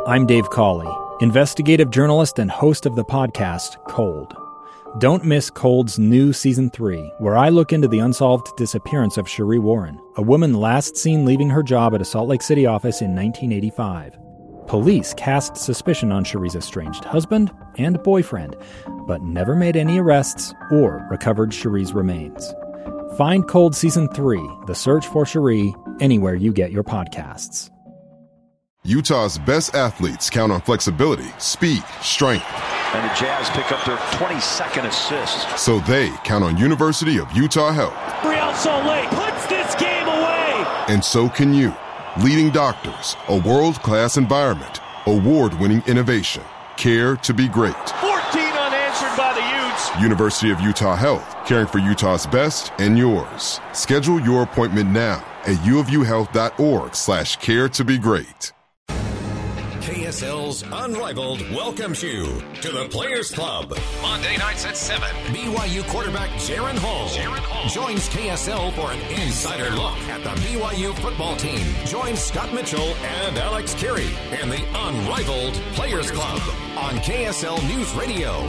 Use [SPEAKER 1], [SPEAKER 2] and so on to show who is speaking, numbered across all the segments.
[SPEAKER 1] I'm Dave Cawley, investigative journalist and host of the podcast Cold. Don't miss Cold's new Season 3, where I look into the unsolved disappearance of Cherie Warren, a woman last seen leaving her job at a Salt Lake City office in 1985. Police cast suspicion on Cherie's estranged husband and boyfriend, but never made any arrests or recovered Cherie's remains. Find Cold Season 3, The Search for Cherie, anywhere you get your podcasts.
[SPEAKER 2] Utah's best athletes count on flexibility, speed, strength.
[SPEAKER 3] And the Jazz pick up their 22nd assist.
[SPEAKER 2] So they count on University of Utah Health.
[SPEAKER 4] Real Salt Lake puts this game away.
[SPEAKER 2] And so can you. Leading doctors, a world-class environment, award-winning innovation, care to be great.
[SPEAKER 4] 14 unanswered by the Utes.
[SPEAKER 2] University of Utah Health, caring for Utah's best and yours. Schedule your appointment now at uofuhealth.org/care to be great.
[SPEAKER 5] KSL's Unrivaled welcomes you to the Players Club. Monday nights at 7. BYU quarterback Jaren Hall joins KSL for an insider look at the BYU football team. Join Scott Mitchell and Alex Carey in the Unrivaled Players Club on KSL News Radio.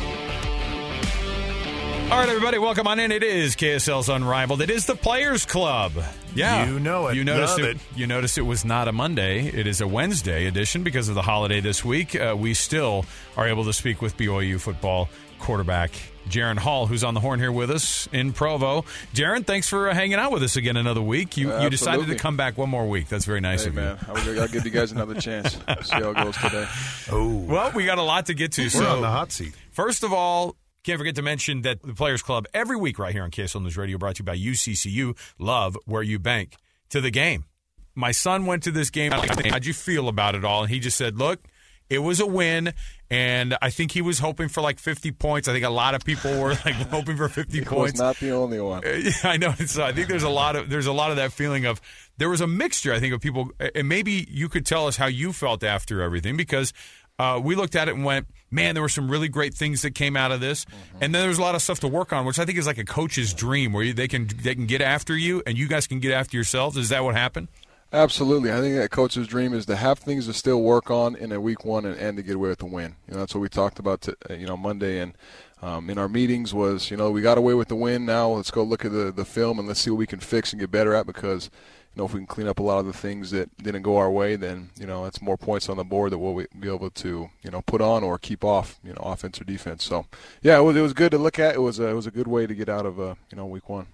[SPEAKER 6] All right, everybody, welcome on in. It is KSL's Unrivaled. It is the Players Club. Yeah.
[SPEAKER 7] You know it.
[SPEAKER 6] You noticed it was not a Monday. It is a Wednesday edition because of the holiday this week. We still are able to speak with BYU football quarterback Jaren Hall, who's on the horn here with us in Provo. Jaren, thanks for hanging out with us again another week. You decided to come back one more week. That's very nice of you.
[SPEAKER 8] Man. I'll give you guys another chance. See how it goes today.
[SPEAKER 6] Well, we got a lot to get to.
[SPEAKER 7] We're on the hot seat.
[SPEAKER 6] First of all, can't forget to mention that the Players Club every week right here on KSL News Radio, brought to you by UCCU. Love where you bank. To the game. My son went to this game. How'd you feel about it all? And he just said, look, it was a win, and I think he was hoping for like 50 points. I think a lot of people were like hoping for 50 points.
[SPEAKER 8] Was not the only one.
[SPEAKER 6] I know. So I think there's a lot of that feeling of there was a mixture, I think, of people. And maybe you could tell us how you felt after everything, because we looked at it and went, man, there were some really great things that came out of this. Mm-hmm. And then there's a lot of stuff to work on, which I think is like a coach's dream, where they can get after you and you guys can get after yourselves. Is that what happened?
[SPEAKER 8] Absolutely. I think that coach's dream is to have things to still work on in a week one and to get away with the win. That's what we talked about Monday and in our meetings was, we got away with the win. Now let's go look at the film and let's see what we can fix and get better at, because if we can clean up a lot of the things that didn't go our way, then, that's more points on the board that we'll be able to, put on or keep off, offense or defense. So, yeah, it was good to look at. It was a good way to get out of, week one.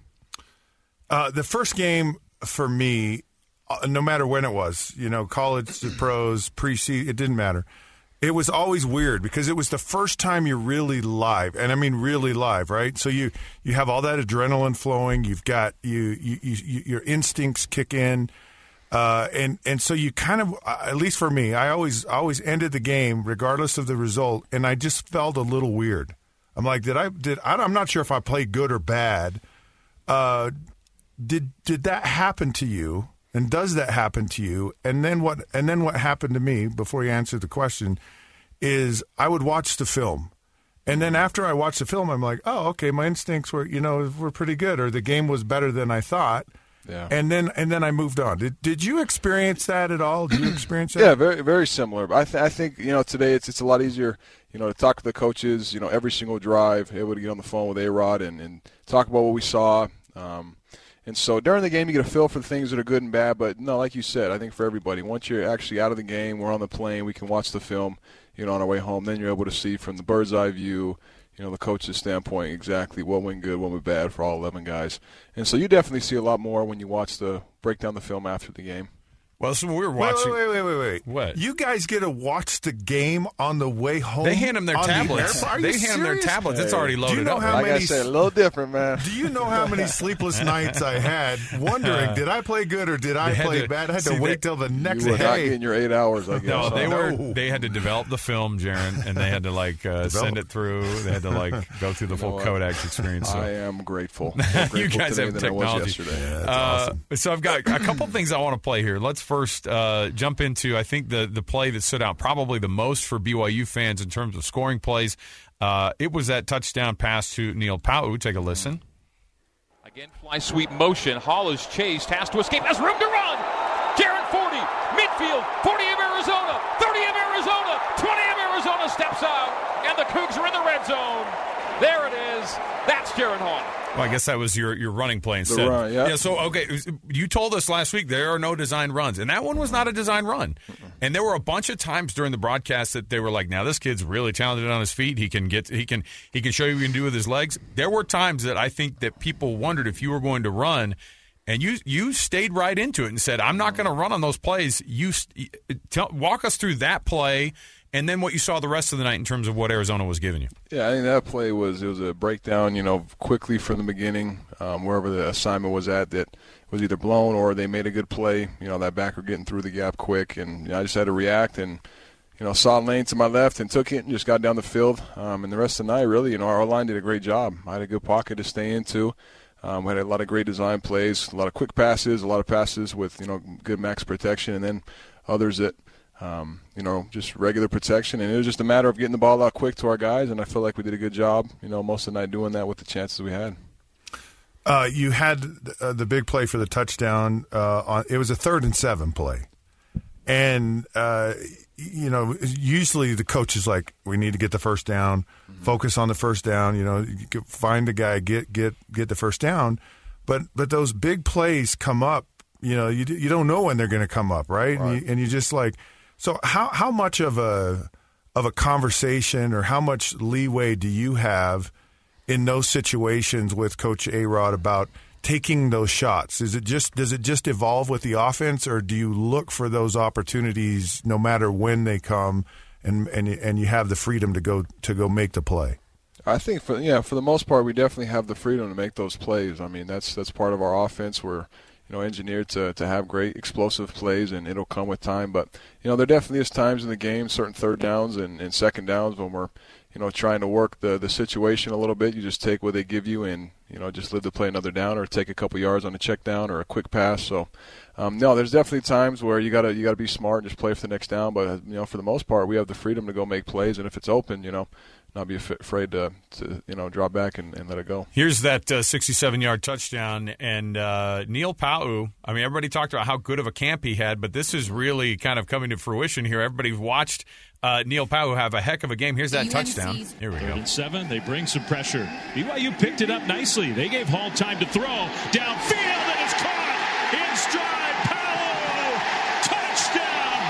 [SPEAKER 7] The first game for me, no matter when it was, college, the pros, preseason, it didn't matter. It was always weird because it was the first time you're really live, and I mean really live, right? So you have all that adrenaline flowing. You've got your instincts kick in, and so you kind of, at least for me, I always ended the game regardless of the result, and I just felt a little weird. I'm like, I'm not sure if I played good or bad. Did that happen to you? And does that happen to you? And then what happened to me, before you answer the question, is I would watch the film. And then after I watched the film, I'm like, oh, okay, my instincts were pretty good, or the game was better than I thought. Yeah. And then I moved on. Did you experience that at all? Did you experience that?
[SPEAKER 8] Yeah, very very similar. I think today it's a lot easier to talk to the coaches. Every single drive, able to get on the phone with A-Rod and talk about what we saw. And so during the game, you get a feel for the things that are good and bad. But, no, like you said, I think for everybody, once you're actually out of the game, we're on the plane, we can watch the film, on our way home. Then you're able to see from the bird's eye view, the coach's standpoint, exactly what went good, what went bad for all 11 guys. And so you definitely see a lot more when you break down the film after the game.
[SPEAKER 6] Well, so we were watching.
[SPEAKER 7] Wait.
[SPEAKER 6] What?
[SPEAKER 7] You guys get to watch the game on the way home?
[SPEAKER 6] They hand them their tablets.
[SPEAKER 7] They hand them their
[SPEAKER 6] tablets. It's already loaded
[SPEAKER 7] Do you know
[SPEAKER 6] up.
[SPEAKER 7] How
[SPEAKER 8] like
[SPEAKER 7] many,
[SPEAKER 8] I said, a little different, man.
[SPEAKER 7] Do you know how many sleepless nights I had wondering, did I play good or did I play bad? I had to wait till the next day.
[SPEAKER 8] You were not getting your 8 hours, I guess.
[SPEAKER 6] No, they had to develop the film, Jaren, and they had to send it through. They had to go through the full Codex experience. So.
[SPEAKER 8] I am grateful.
[SPEAKER 6] You guys have technology.
[SPEAKER 7] Yeah, that's awesome.
[SPEAKER 6] So I've got a couple things I want to play here. Let's first jump into, I think, the play that stood out probably the most for BYU fans in terms of scoring plays. It was that touchdown pass to Neil Pau. Take a listen.
[SPEAKER 9] Again, fly sweep motion. Hall is chased, has to escape, has room to run. Jaren 40, midfield, 40 of Arizona, 30 of red zone. There it is. That's Jaron Hall.
[SPEAKER 6] Well, I guess that was your running play instead.
[SPEAKER 8] The run, yeah.
[SPEAKER 6] So, okay, you told us last week there are no design runs, and that one was not a design run. And there were a bunch of times during the broadcast that they were like, now this kid's really talented on his feet. He can show you what he can do with his legs. There were times that I think that people wondered if you were going to run, and you stayed right into it and said, I'm not going to run on those plays. Walk us through that play and then what you saw the rest of the night in terms of what Arizona was giving you.
[SPEAKER 8] Yeah, I think that play was a breakdown, quickly from the beginning, wherever the assignment was at, that was either blown or they made a good play, that backer getting through the gap quick. And I just had to react and, saw a lane to my left and took it and just got down the field. And the rest of the night, really, our line did a great job. I had a good pocket to stay into. We had a lot of great design plays, a lot of quick passes, a lot of passes with, good max protection, and then others that, just regular protection. And it was just a matter of getting the ball out quick to our guys, and I feel like we did a good job, most of the night doing that with the chances we had.
[SPEAKER 7] You had the big play for the touchdown. It was a 3rd and 7 play. And, usually the coach is like, we need to get the first down, focus on the first down, find the guy, get the first down. But those big plays come up, you don't know when they're going to come up, right? And you just like, so how much of a conversation or how much leeway do you have in those situations with Coach A-Rod about taking those shots? Does it just evolve with the offense, or do you look for those opportunities no matter when they come, and you have the freedom to go make the play?
[SPEAKER 8] I think for the most part, we definitely have the freedom to make those plays. I mean, that's part of our offense. We're engineered to have great explosive plays, and it'll come with time. But there definitely is times in the game, certain third downs and second downs when we're trying to work the situation a little bit. You just take what they give you and, just live to play another down or take a couple yards on a check down or a quick pass. So, no, there's definitely times where you gotta be smart and just play for the next down. But, for the most part, we have the freedom to go make plays. And if it's open, not be afraid to drop back and let it go.
[SPEAKER 6] Here's that 67-yard touchdown. And Neil Pau'u, I mean, everybody talked about how good of a camp he had, but this is really kind of coming to fruition here. Everybody watched Neil Pau'u have a heck of a game. Here's that touchdown. Here we go.
[SPEAKER 4] 3rd and 7, they bring some pressure. BYU picked it up nicely. They gave Hall time to throw. Downfield, and it's caught in stride. Pau'u, touchdown,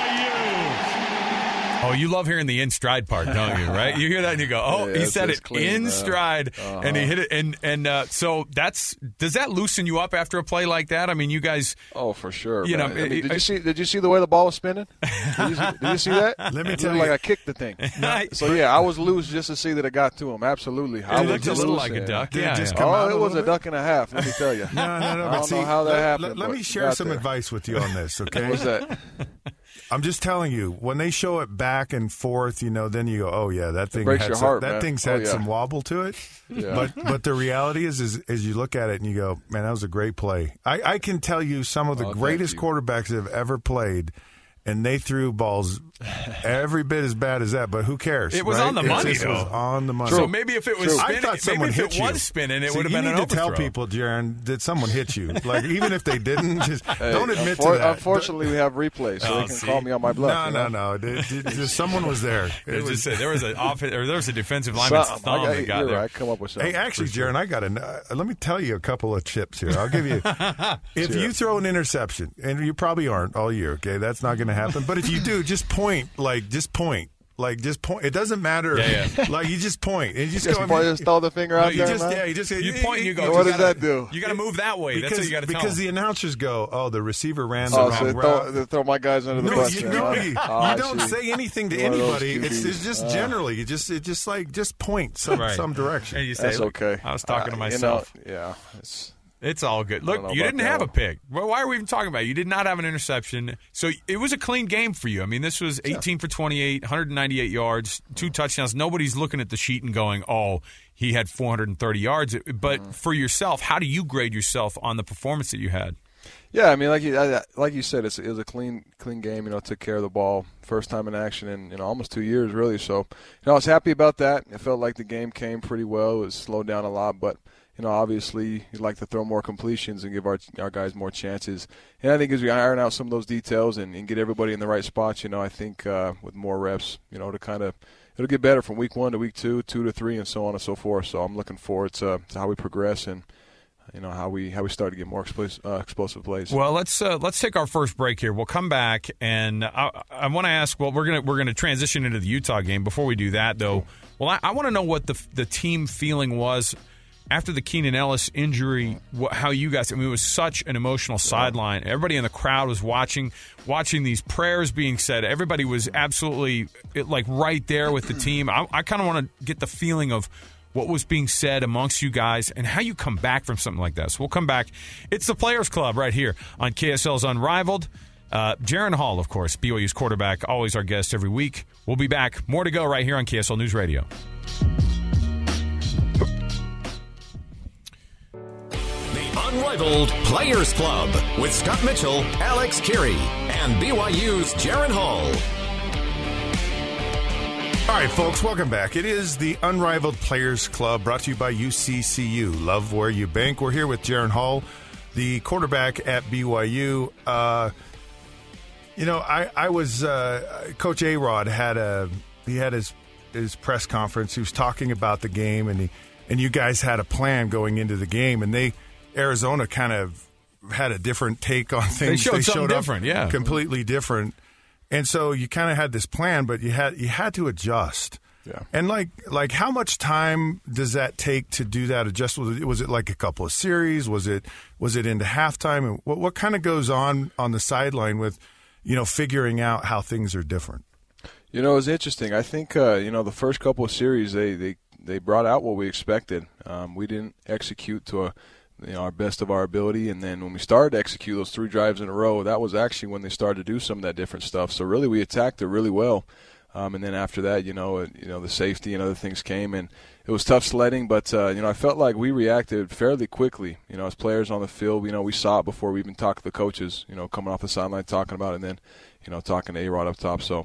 [SPEAKER 4] BYU.
[SPEAKER 6] Oh, you love hearing the in stride part, don't you, right? You hear that and you go, oh, yeah, he said it clean, in stride, and he hit it. And so does that loosen you up after a play like that? I mean, you guys.
[SPEAKER 8] Oh, for sure. Did you see the way the ball was spinning? Did you see that?
[SPEAKER 7] Let me tell you.
[SPEAKER 8] Like I kicked the thing. So, I was loose just to see that it got to him. Absolutely.
[SPEAKER 6] It looked a little like a duck.
[SPEAKER 8] Yeah. It was a duck and a half, let me tell you.
[SPEAKER 7] No.
[SPEAKER 8] I don't know how that happened.
[SPEAKER 7] Let me share some advice with you on this, okay?
[SPEAKER 8] What's that?
[SPEAKER 7] I'm just telling you, when they show it back and forth, then you go, oh yeah, that thing
[SPEAKER 8] breaks
[SPEAKER 7] had
[SPEAKER 8] your heart, man.
[SPEAKER 7] That thing's had some wobble to it.
[SPEAKER 8] Yeah.
[SPEAKER 7] But the reality is you look at it and you go, man, that was a great play. I can tell you some of the greatest quarterbacks that have ever played, and they threw balls every bit as bad as that, but who cares?
[SPEAKER 6] It was
[SPEAKER 7] right?
[SPEAKER 6] on the money,
[SPEAKER 7] though. It was on the money.
[SPEAKER 6] So maybe if it was spinning,
[SPEAKER 7] I thought someone
[SPEAKER 6] maybe if
[SPEAKER 7] hit
[SPEAKER 6] it was spinning, it would have been an
[SPEAKER 7] overthrow. You need to tell people, Jaron, did someone hit you? Like, even if they didn't, just don't admit to that.
[SPEAKER 8] Unfortunately, we have replays, so they can call me on my bluff.
[SPEAKER 7] No. Someone was there.
[SPEAKER 6] There was a defensive lineman's thumb that got there.
[SPEAKER 8] Right. Come up with something.
[SPEAKER 7] Hey, actually, Jaron, let me tell you a couple of tips here. I'll give you. If you throw an interception, and you probably aren't all year, okay, that's not going to happen. But if you do, just point. Just point. It doesn't matter.
[SPEAKER 6] Yeah.
[SPEAKER 7] Like, you just point. And you just
[SPEAKER 8] go. Just throw the finger out there,
[SPEAKER 6] you point and you go.
[SPEAKER 8] What does that do?
[SPEAKER 6] You got to move that way. That's what you got to tell
[SPEAKER 7] because
[SPEAKER 6] them.
[SPEAKER 7] The announcers go, oh, the receiver ran the wrong route.
[SPEAKER 8] They throw my guys under the bus.
[SPEAKER 7] You don't say anything to anybody. It's just generally. You just point some direction.
[SPEAKER 6] And you say,
[SPEAKER 8] that's okay.
[SPEAKER 6] I was talking to myself. It's all good. Look, you didn't have a pick. Well, why are we even talking about it? You did not have an interception. So it was a clean game for you. I mean, this was 18 for 28, 198 yards, 2 touchdowns. Nobody's looking at the sheet and going, oh, he had 430 yards. But for yourself, how do you grade yourself on the performance that you had?
[SPEAKER 8] Yeah, I mean, like you said, it was a clean game. Took care of the ball, first time in action in almost 2 years, really. So, I was happy about that. It felt like the game came pretty well. It was slowed down a lot, but obviously you'd like to throw more completions and give our guys more chances. And I think as we iron out some of those details and get everybody in the right spots, I think with more reps, to kind of it'll get better from week 1 to week 2, 2 to 3, and so on and so forth. So I'm looking forward to how we progress and how we start to get more explosive plays.
[SPEAKER 6] Well, let's take our first break here. We'll come back, and I want to ask. Well, we're gonna transition into the Utah game. Before we do that, though, well, I want to know what the team feeling was after the Keenan Ellis injury. How you guys? I mean, it was such an emotional sideline. Everybody in the crowd was watching these prayers being said. Everybody was absolutely right there with the team. I kind of want to get the feeling of what was being said amongst you guys and how you come back from something like that. So we'll come back. It's the Players Club right here on KSL's Unrivaled. Jaren Hall, of course, BYU's quarterback, always our guest every week. We'll be back. More to go right here on KSL News Radio.
[SPEAKER 5] The Unrivaled Players Club with Scott Mitchell, Alex Carey, and BYU's Jaren Hall.
[SPEAKER 7] All right, folks, welcome back. It is the Unrivaled Players Club brought to you by UCCU. Love where you bank. We're here with Jaren Hall, the quarterback at BYU. I was Coach A-Rod had his press conference. He was talking about the game, and you guys had a plan going into the game, and Arizona kind of had a different take on things.
[SPEAKER 6] They showed something different, yeah,
[SPEAKER 7] completely different. And so you kind of had this plan, but you had to adjust.
[SPEAKER 8] Yeah.
[SPEAKER 7] And like how much time does that take to do that adjustment? Was it like a couple of series? Was it into halftime? And what kind of goes on the sideline with, figuring out how things are different?
[SPEAKER 8] It was interesting. I think the first couple of series they brought out what we expected. We didn't execute to our best of our ability, and then when we started to execute those 3 drives in a row, that was actually when they started to do some of that different stuff. So really, we attacked it really well, and then after that, the safety and other things came, and it was tough sledding. But I felt like we reacted fairly quickly. As players on the field, we saw it before we even talked to the coaches. Coming off the sideline talking about it, and then talking to A-Rod up top. So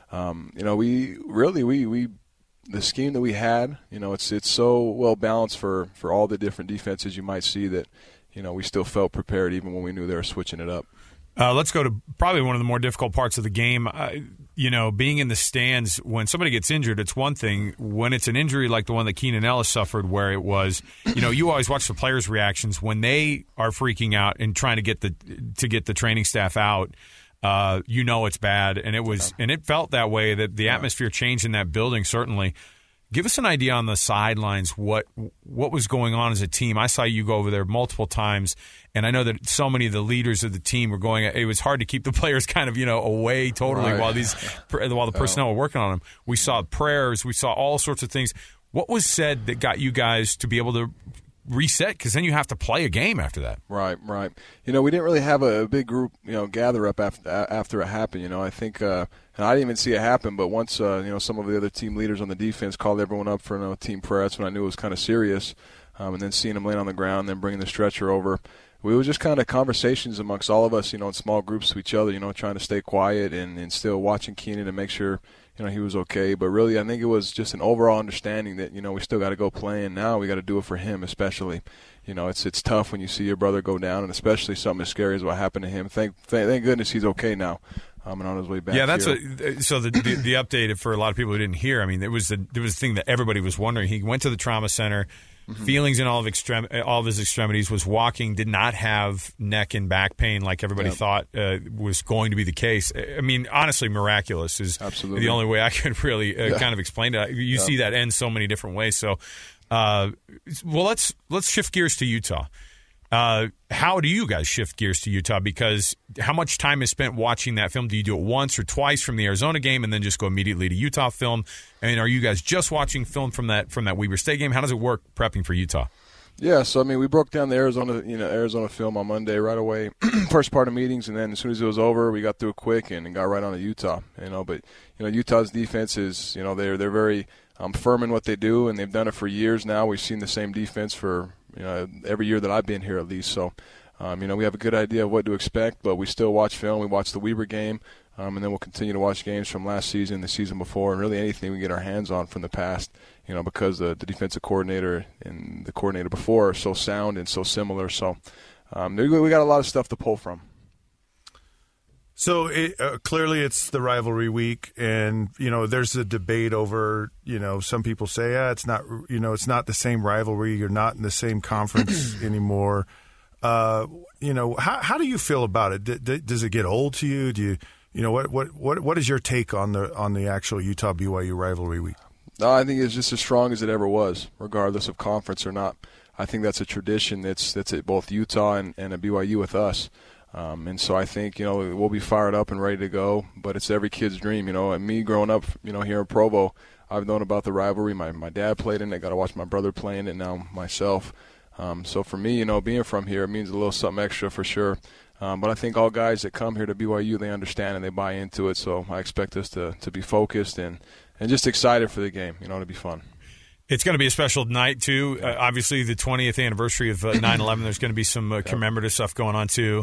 [SPEAKER 8] we the scheme that we had, it's so well balanced for all the different defenses you might see that, we still felt prepared even when we knew they were switching it up.
[SPEAKER 6] Let's go to probably one of the more difficult parts of the game. Being in the stands when somebody gets injured, it's one thing. When it's an injury like the one that Keenan Ellis suffered, where it was, you always watch the players' reactions when they are freaking out and trying to get the training staff out. It's bad, and it felt that way. That the atmosphere changed in that building. Certainly, give us an idea on the sidelines what was going on as a team. I saw you go over there multiple times, and I know that so many of the leaders of the team were going. It was hard to keep the players kind of away totally while the personnel were working on them. We saw prayers, we saw all sorts of things. What was said that got you guys to be able to reset, because then you have to play a game after that?
[SPEAKER 8] Right. We didn't really have a big group, gather up after it happened. I think, and I didn't even see it happen, but once, some of the other team leaders on the defense called everyone up for a team prayer, that's when I knew it was kind of serious. And then seeing them laying on the ground, then bringing the stretcher over, we were just kind of conversations amongst all of us, in small groups to each other, trying to stay quiet and still watching Keenan to make sure, he was okay. But really, I think it was just an overall understanding that, we still got to go play, and now we got to do it for him especially. It's tough when you see your brother go down, and especially something as scary as what happened to him. Thank goodness he's okay now. And on his way back.
[SPEAKER 6] Yeah, so the update for a lot of people who didn't hear. I mean, there was the thing that everybody was wondering. He went to the trauma center. Mm-hmm. Feelings in all of his extremities, was walking, did not have neck and back pain like everybody thought was going to be the case. I mean, honestly, miraculous is
[SPEAKER 8] absolutely
[SPEAKER 6] the only way I could really kind of explain it. You see that end so many different ways. So, let's shift gears to Utah. How do you guys shift gears to Utah? Because how much time is spent watching that film? Do you do it once or twice from the Arizona game and then just go immediately to Utah film? And are you guys just watching film from that Weber State game? How does it work prepping for Utah?
[SPEAKER 8] Yeah, so we broke down the Arizona film on Monday right away. First part of meetings, and then as soon as it was over, we got through it quick and got right on to Utah. But Utah's defense is they're very firm in what they do, and they've done it for years now. We've seen the same defense for every year that I've been here at least. So we have a good idea of what to expect, but we still watch film. We watched the Weber game. and then we'll continue to watch games from last season, the season before, and really anything we get our hands on from the past, because the defensive coordinator and the coordinator before are so sound and so similar. So we got a lot of stuff to pull from.
[SPEAKER 7] So clearly it's the rivalry week, and there's a debate over. Some people say, it's not. It's not the same rivalry. You're not in the same conference anymore. How do you feel about it? Does it get old to you? Do you? What is your take on the actual Utah BYU rivalry week?
[SPEAKER 8] No, I think it's just as strong as it ever was, regardless of conference or not. I think that's a tradition that's at both Utah and at BYU with us. And so I think, we'll be fired up and ready to go, but it's every kid's dream, and me growing up, here in Provo, I've known about the rivalry. My dad played in it, got to watch my brother play in it, now myself. So for me, being from here, it means a little something extra for sure. But I think all guys that come here to BYU, they understand and they buy into it. So I expect us to be focused and just excited for the game, to be fun.
[SPEAKER 6] It's going to be a special night, too. Obviously, the 20th anniversary of 9/11, there's going to be some commemorative stuff going on, too.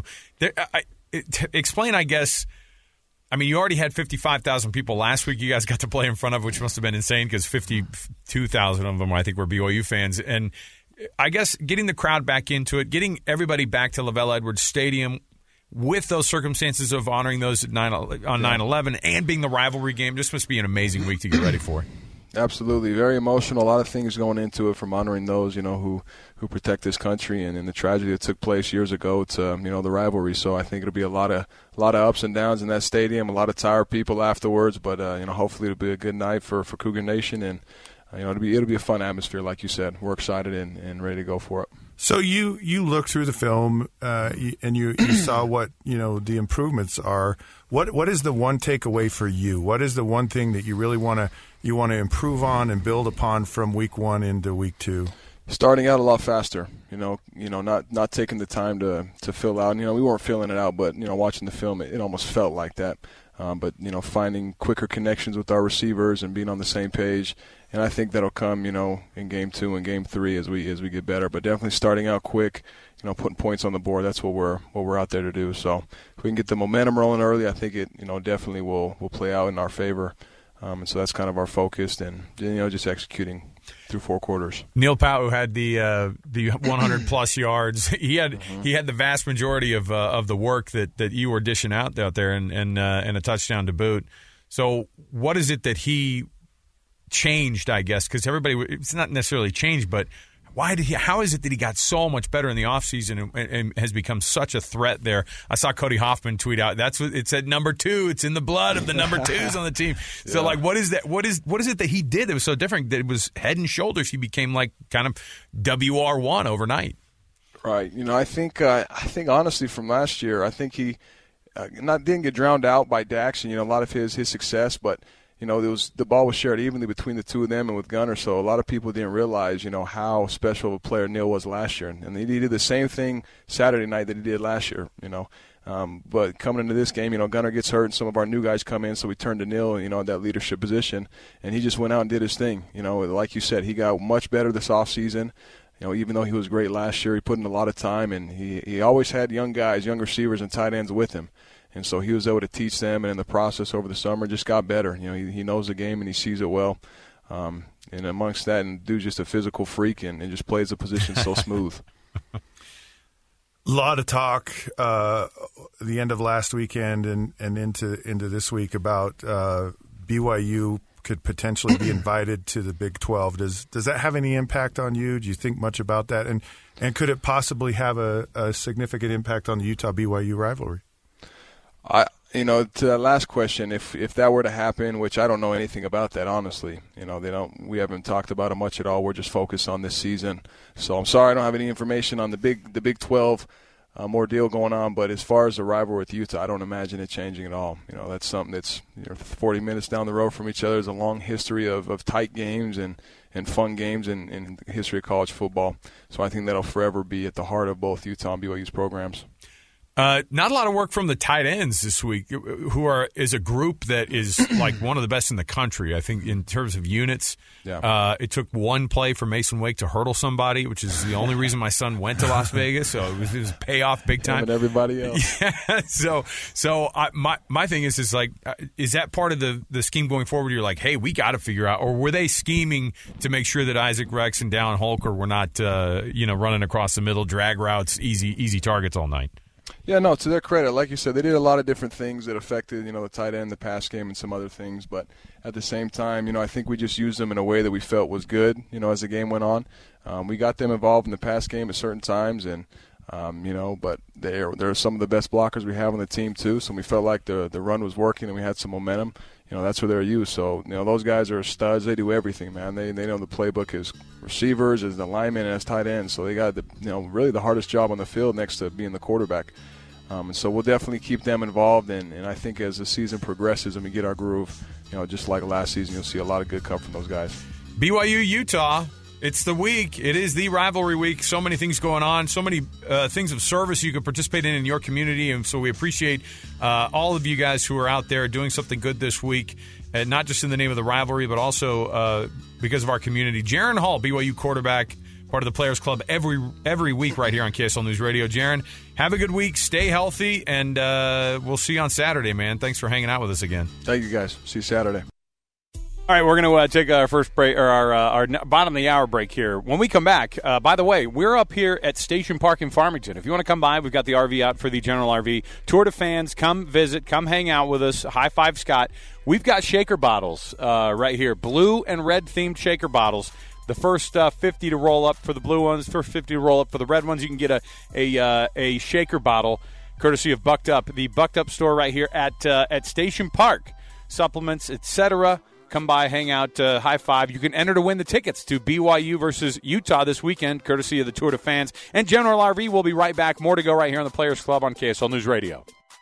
[SPEAKER 6] Explain, I guess, you already had 55,000 people last week you guys got to play in front of, which must have been insane because 52,000 of them, I think, were BYU fans. And I guess getting the crowd back into it, getting everybody back to LaVell Edwards Stadium with those circumstances of honoring those on 9/11 and being the rivalry game, this must be an amazing week to get ready for.
[SPEAKER 8] Absolutely. Very emotional. A lot of things going into it, from honoring those, who protect this country and the tragedy that took place years ago to, the rivalry. So I think it'll be a lot of ups and downs in that stadium, a lot of tired people afterwards, but, hopefully it'll be a good night for Cougar Nation, and, it'll be a fun atmosphere, like you said. We're excited and ready to go for it.
[SPEAKER 7] So you looked through the film and you saw what the improvements are. What is the one takeaway for you? What is the one thing that you really want to improve on and build upon from week 1 into week 2?
[SPEAKER 8] Starting out a lot faster. Not taking the time to fill out. We weren't filling it out, but watching the film, it almost felt like that. But finding quicker connections with our receivers and being on the same page. And I think that'll come, in Game 2 and Game 3 as we get better. But definitely starting out quick, putting points on the board. That's what we're out there to do. So if we can get the momentum rolling early, I think it, definitely will play out in our favor. And so that's kind of our focus, and just executing through 4 quarters.
[SPEAKER 6] Neil Pau, who had the 100+ yards, he had the vast majority of the work that you were dishing out there, and a touchdown to boot. So what is it that he changed, I guess, because it's not necessarily changed, but how is it that he got so much better in the offseason and has become such a threat there? I saw Cody Hoffman tweet out, that's what it said, number 2, it's in the blood of the number 2s on the team. So what is that? What is it that he did that was so different that it was head and shoulders? He became like kind of WR1 overnight.
[SPEAKER 8] Right. I think honestly from last year, I think he didn't get drowned out by Dax and, a lot of his success, but the ball was shared evenly between the two of them and with Gunner, so a lot of people didn't realize, how special of a player Neil was last year. And he did the same thing Saturday night that he did last year, But coming into this game, Gunner gets hurt and some of our new guys come in, so we turned to Neil, in that leadership position, and he just went out and did his thing. Like you said, he got much better this offseason. Even though he was great last year, he put in a lot of time, and he always had young receivers and tight ends with him. And so he was able to teach them, and in the process over the summer just got better. He knows the game and he sees it well. And amongst that, and dude's just a physical freak and just plays the position so smooth.
[SPEAKER 7] A lot of talk the end of last weekend and into this week about BYU could potentially be invited to the Big 12. Does that have any impact on you? Do you think much about that? And could it possibly have a significant impact on the Utah-BYU rivalry?
[SPEAKER 8] To that last question, if that were to happen, which I don't know anything about that, honestly, we haven't talked about it much at all. We're just focused on this season. So I'm sorry I don't have any information on the Big 12 ordeal going on. But as far as the rivalry with Utah, I don't imagine it changing at all. That's something that's 40 minutes down the road from each other. There's a long history of tight games and fun games in the history of college football. So I think that'll forever be at the heart of both Utah and BYU's programs.
[SPEAKER 6] Not a lot of work from the tight ends this week, who is a group that is like one of the best in the country, I think, in terms of units.
[SPEAKER 8] Yeah.
[SPEAKER 6] It took one play for Mason Wake to hurdle somebody, which is the only reason my son went to Las Vegas, so it was payoff big time.
[SPEAKER 8] And everybody else.
[SPEAKER 6] Yeah. So my thing is is that part of the scheme going forward? You're like, hey, we got to figure out, or were they scheming to make sure that Isaac Rex and Dallin Holker were not running across the middle, drag routes, easy targets all night?
[SPEAKER 8] Yeah, no, to their credit, like you said, they did a lot of different things that affected, the tight end, the pass game, and some other things. But at the same time, I think we just used them in a way that we felt was good, as the game went on. We got them involved in the pass game at certain times, and but they're some of the best blockers we have on the team too. So we felt like the run was working and we had some momentum. That's where they're used. So those guys are studs. They do everything, man. They know the playbook as receivers, as the linemen, and as tight ends. So they got really the hardest job on the field next to being the quarterback. And so we'll definitely keep them involved. And I think as the season progresses and we get our groove, just like last season, you'll see a lot of good come from those guys.
[SPEAKER 6] BYU Utah. It's the week. It is the rivalry week. So many things going on. So many things of service you can participate in your community. And so we appreciate all of you guys who are out there doing something good this week. Not just in the name of the rivalry, but also because of our community. Jaren Hall, BYU quarterback, part of the Players Club every week right here on KSL News Radio. Jaren, have a good week. Stay healthy. And we'll see you on Saturday, man. Thanks for hanging out with us again.
[SPEAKER 8] Thank you, guys. See you Saturday.
[SPEAKER 10] All right, we're going to take our first break, or our bottom of the hour break here. When we come back, by the way, we're up here at Station Park in Farmington. If you want to come by, we've got the RV out for the General RV Tour de Fans. Come visit, come hang out with us. High five, Scott. We've got shaker bottles right here, blue and red themed shaker bottles. The first 50 to roll up for the blue ones, first 50 to roll up for the red ones. You can get a shaker bottle courtesy of Bucked Up, the Bucked Up store right here at Station Park. Supplements, etc. Come by, hang out, high five. You can enter to win the tickets to BYU versus Utah this weekend, courtesy of the Tour de Fans. And General RV will be right back. More to go right here on the Players Club on KSL News Radio.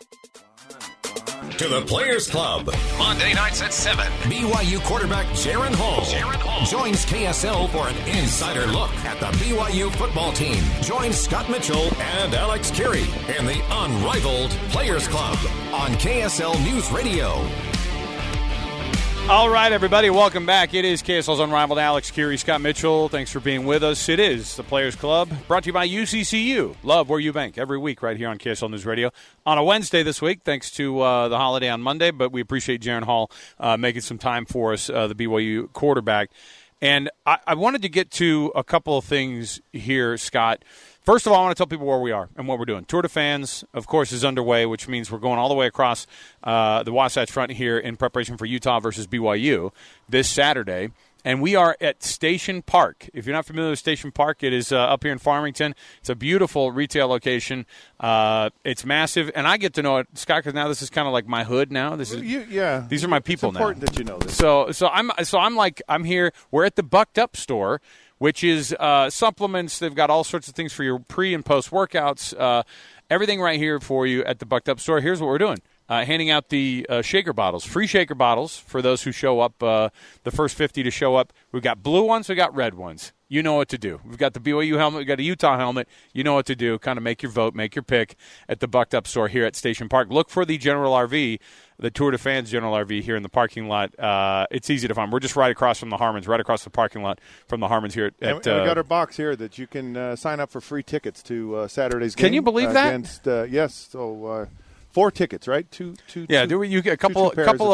[SPEAKER 5] To the Players Club, Monday nights at 7. BYU quarterback Jaren Hall joins KSL for an insider look at the BYU football team. Join Scott Mitchell and Alex Curie in the unrivaled Players Club on KSL News Radio.
[SPEAKER 10] All right, everybody, welcome back. It is KSL's Unrivaled. Alex Curie, Scott Mitchell. Thanks for being with us. It is the Players Club, brought to you by UCCU. Love where you bank every week right here on KSL News Radio. On a Wednesday this week, thanks to the holiday on Monday, but we appreciate Jaren Hall making some time for us, the BYU quarterback. And I wanted to get to a couple of things here, Scott. First of all, I want to tell people where we are and what we're doing. Tour de Fans, of course, is underway, which means we're going all the way across the Wasatch Front here in preparation for Utah versus BYU this Saturday. And we are at Station Park. If you're not familiar with Station Park, it is up here in Farmington. It's a beautiful retail location. It's massive, and I get to know it, Scott, because now this is kind of like my hood. Now these are my people now.
[SPEAKER 7] It's important that you know this.
[SPEAKER 10] So I'm here. We're at the Bucked Up store, which is supplements. They've got all sorts of things for your pre and post workouts. Everything right here for you at the Bucked Up store. Here's what we're doing. Handing out the shaker bottles, free shaker bottles for those who show up, the first 50 to show up. We've got blue ones, we've got red ones. You know what to do. We've got the BYU helmet, we've got a Utah helmet. You know what to do. Kind of make your vote, make your pick at the Bucked Up store here at Station Park. Look for the General RV, the Tour de Fans General RV here in the parking lot. It's easy to find. We're just right across from the Harmons, right across the parking lot from the Harmons here.
[SPEAKER 7] And we got our box here that you can sign up for free tickets to Saturday's game.
[SPEAKER 10] Can you believe that?
[SPEAKER 7] Yes. So 4 tickets, right? Two.
[SPEAKER 10] Yeah, you get a couple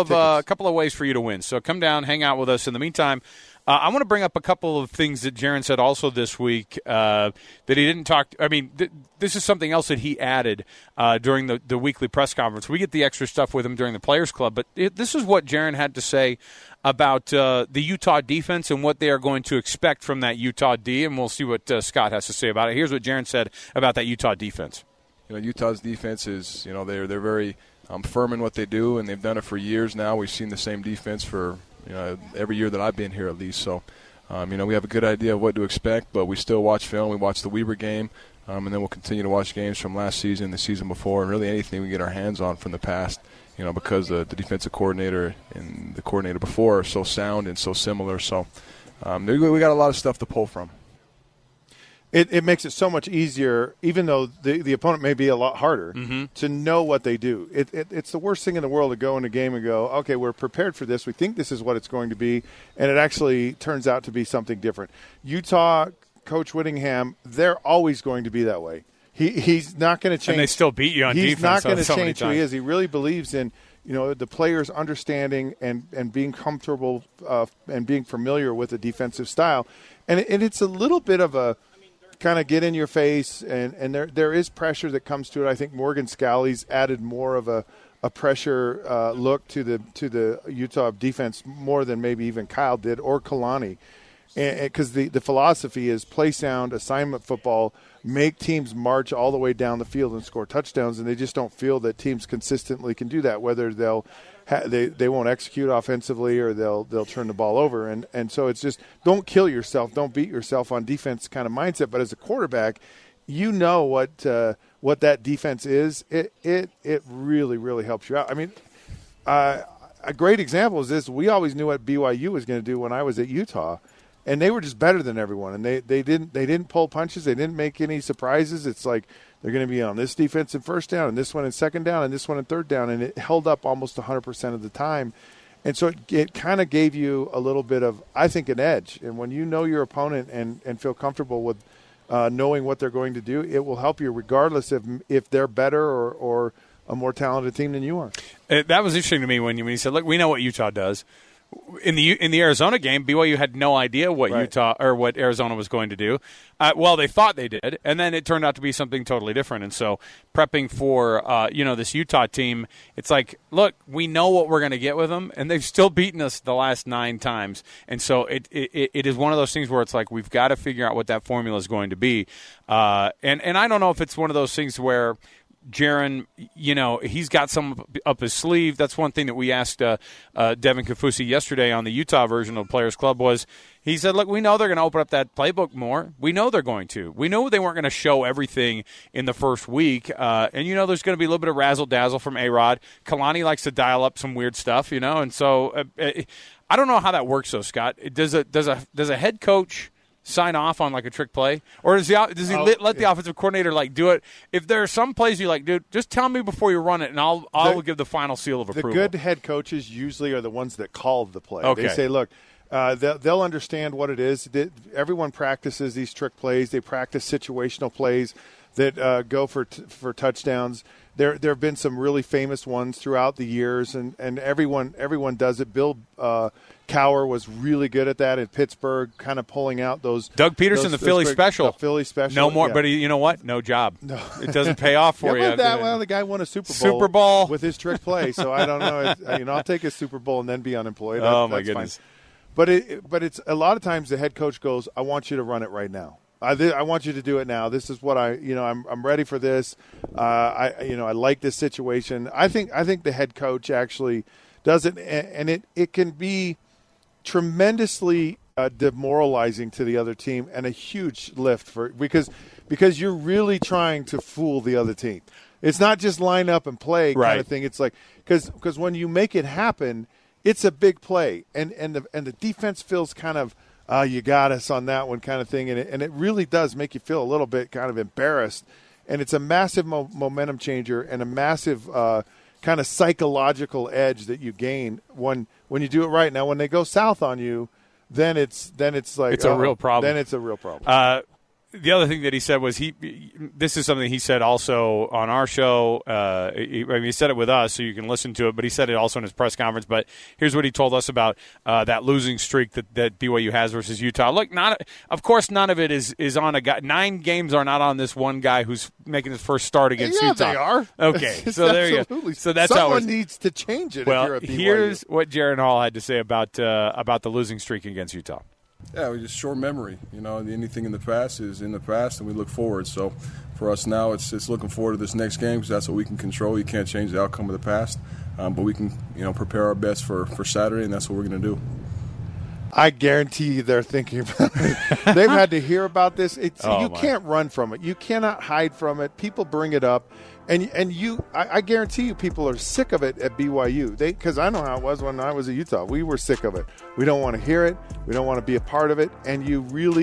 [SPEAKER 10] of ways for you to win. So come down, hang out with us. In the meantime, I want to bring up a couple of things that Jaren said also this week that he didn't talk. I mean, this is something else that he added during the weekly press conference. We get the extra stuff with him during the Players Club, but this is what Jaren had to say about the Utah defense and what they are going to expect from that Utah D, and we'll see what Scott has to say about it. Here's what Jaren said about that Utah defense.
[SPEAKER 8] Utah's defense is, they're very firm in what they do, and they've done it for years now. We've seen the same defense for every year that I've been here at least. So, we have a good idea of what to expect, but we still watch film. We watch the Weber game, and then we'll continue to watch games from last season, the season before, and really anything we get our hands on from the past, because the defensive coordinator and the coordinator before are so sound and so similar. So we got a lot of stuff to pull from.
[SPEAKER 7] it makes it so much easier, even though the opponent may be a lot harder, to know what they do. It's the worst thing in the world to go in a game and go, okay, we're prepared for this. We think this is what it's going to be, and it actually turns out to be something different. Utah, Coach Whittingham, they're always going to be that way. He's not going to change.
[SPEAKER 10] And they still beat you on defense.
[SPEAKER 7] He's not going to
[SPEAKER 10] so
[SPEAKER 7] change who he is. He really believes in the players understanding and being comfortable and being familiar with the defensive style. And it's a little bit of a kind of get in your face, and there is pressure that comes to it. I think Morgan Scalley's added more of a pressure look to the Utah defense more than maybe even Kyle did or Kalani, because the philosophy is play sound, assignment football, make teams march all the way down the field and score touchdowns, and they just don't feel that teams consistently can do that, whether they won't execute offensively or they'll turn the ball over. And so it's just don't kill yourself, don't beat yourself on defense kind of mindset. But as a quarterback, you know what that defense is. It really, really helps you out. I mean, a great example is this. We always knew what BYU was going to do when I was at Utah. And they were just better than everyone, and they didn't pull punches. They didn't make any surprises. It's like they're going to be on this defense in first down, and this one in second down, and this one in third down, and it held up almost 100% of the time. And so it kind of gave you a little bit of, I think, an edge. And when you know your opponent and feel comfortable with knowing what they're going to do, it will help you regardless if they're better or a more talented team than you are.
[SPEAKER 10] That was interesting to me when you said, look, we know what Utah does. In the Arizona game, BYU had no idea what Utah or what Arizona was going to do. Well, they thought they did, and then it turned out to be something totally different. And so, prepping for this Utah team, it's like, look, we know what we're going to get with them, and they've still beaten us the last 9 times. And so, it is one of those things where it's like we've got to figure out what that formula is going to be. And I don't know if it's one of those things where Jaron, he's got some up his sleeve. That's one thing that we asked Devin Kafusi yesterday on the Utah version of Players Club was he said, look, we know they're going to open up that playbook more. We know they're going to. We know they weren't going to show everything in the first week. And, there's going to be a little bit of razzle-dazzle from A-Rod. Kalani likes to dial up some weird stuff, And so I don't know how that works, though, Scott. Does a head coach sign off on like a trick play, or does he let the offensive coordinator do it? If there are some plays you dude, just tell me before you run it, and I'll give the final seal of approval.
[SPEAKER 7] The good head coaches usually are the ones that call the play.
[SPEAKER 10] Okay.
[SPEAKER 7] They say, look, they'll understand what it is. Everyone practices these trick plays. They practice situational plays that go for touchdowns. There have been some really famous ones throughout the years, and everyone does it. Bill Cowher was really good at that in Pittsburgh, kind of pulling out those.
[SPEAKER 10] Doug Peterson, the Philly special.
[SPEAKER 7] The Philly special.
[SPEAKER 10] No more,
[SPEAKER 7] yeah.
[SPEAKER 10] But you know what? No job. No. It doesn't pay off for you.
[SPEAKER 7] Well, the guy won a Super Bowl with his trick play, so I don't know. I'll take a Super Bowl and then be unemployed.
[SPEAKER 10] My goodness.
[SPEAKER 7] Fine. But it's a lot of times the head coach goes, I want you to run it right now. I want you to do it now. This is what I'm ready for this. I like this situation. I think the head coach actually does it, and it can be tremendously demoralizing to the other team and a huge lift because you're really trying to fool the other team. It's not just line up and play kind of thing. It's like because when you make it happen, it's a big play, and the defense feels kind of. You got us on that one kind of thing, and it really does make you feel a little bit kind of embarrassed. And it's a massive momentum changer and a massive kind of psychological edge that you gain when you do it right. Now, when they go south on you, then it's like
[SPEAKER 10] it's a real problem.
[SPEAKER 7] Then it's a real problem.
[SPEAKER 10] The other thing that he said was this is something he said also on our show. He said it with us, so you can listen to it, but he said it also in his press conference. But here's what he told us about that losing streak that BYU has versus Utah. Look, of course, none of it is on a guy. 9 games are not on this one guy who's making his first start against Utah.
[SPEAKER 7] Yeah, they are.
[SPEAKER 10] Okay, so there you go. So that's
[SPEAKER 7] someone needs to change it.
[SPEAKER 10] Well,
[SPEAKER 7] if you're a BYU.
[SPEAKER 10] Here's what Jaron Hall had to say about the losing streak against Utah.
[SPEAKER 11] Yeah, we just short memory. Anything in the past is in the past, and we look forward. So for us now, it's looking forward to this next game because that's what we can control. You can't change the outcome of the past, but we can prepare our best for Saturday, and that's what we're going to do.
[SPEAKER 7] I guarantee you they're thinking about it. They've had to hear about this. You can't run from it. You cannot hide from it. People bring it up. And I guarantee you people are sick of it at BYU. Because I know how it was when I was at Utah. We were sick of it. We don't want to hear it. We don't want to be a part of it. And you really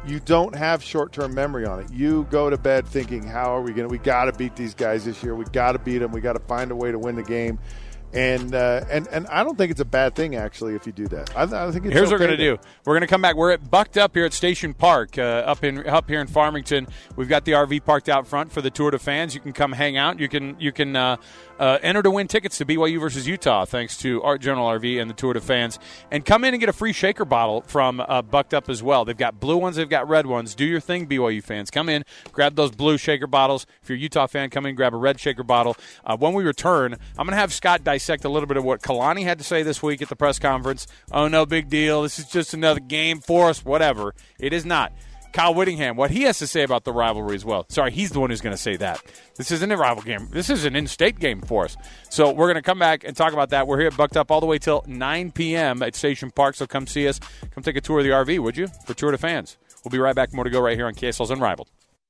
[SPEAKER 7] you don't have short-term memory on it. You go to bed thinking, how are we going to – we got to beat these guys this year. We got to beat them. We got to find a way to win the game. And I don't think it's a bad thing, actually, if you do that. I think it's
[SPEAKER 10] Here's
[SPEAKER 7] okay
[SPEAKER 10] what we're going to do. We're going to come back. We're Bucked Up here at Station Park up here in Farmington. We've got the RV parked out front for the Tour de Fans. You can come hang out. You can enter to win tickets to BYU versus Utah, thanks to Art General RV and the Tour de Fans. And come in and get a free shaker bottle from Bucked Up as well. They've got blue ones. They've got red ones. Do your thing, BYU fans. Come in, grab those blue shaker bottles. If you're a Utah fan, come in, grab a red shaker bottle. When we return, I'm going to have Scott dissect a little bit of what Kalani had to say this week at the press conference. Oh, no big deal. This is just another game for us, whatever. It is not. Kyle Whittingham, what he has to say about the rivalry as well. Sorry, he's the one who's going to say that. This isn't a rival game. This is an in-state game for us. So we're going to come back and talk about that. We're here at Bucked Up all the way till 9 p.m. at Station Park, so come see us. Come take a tour of the RV, would you, for Tour de Fans. We'll be right back. More to go right here on KSL's Unrivaled.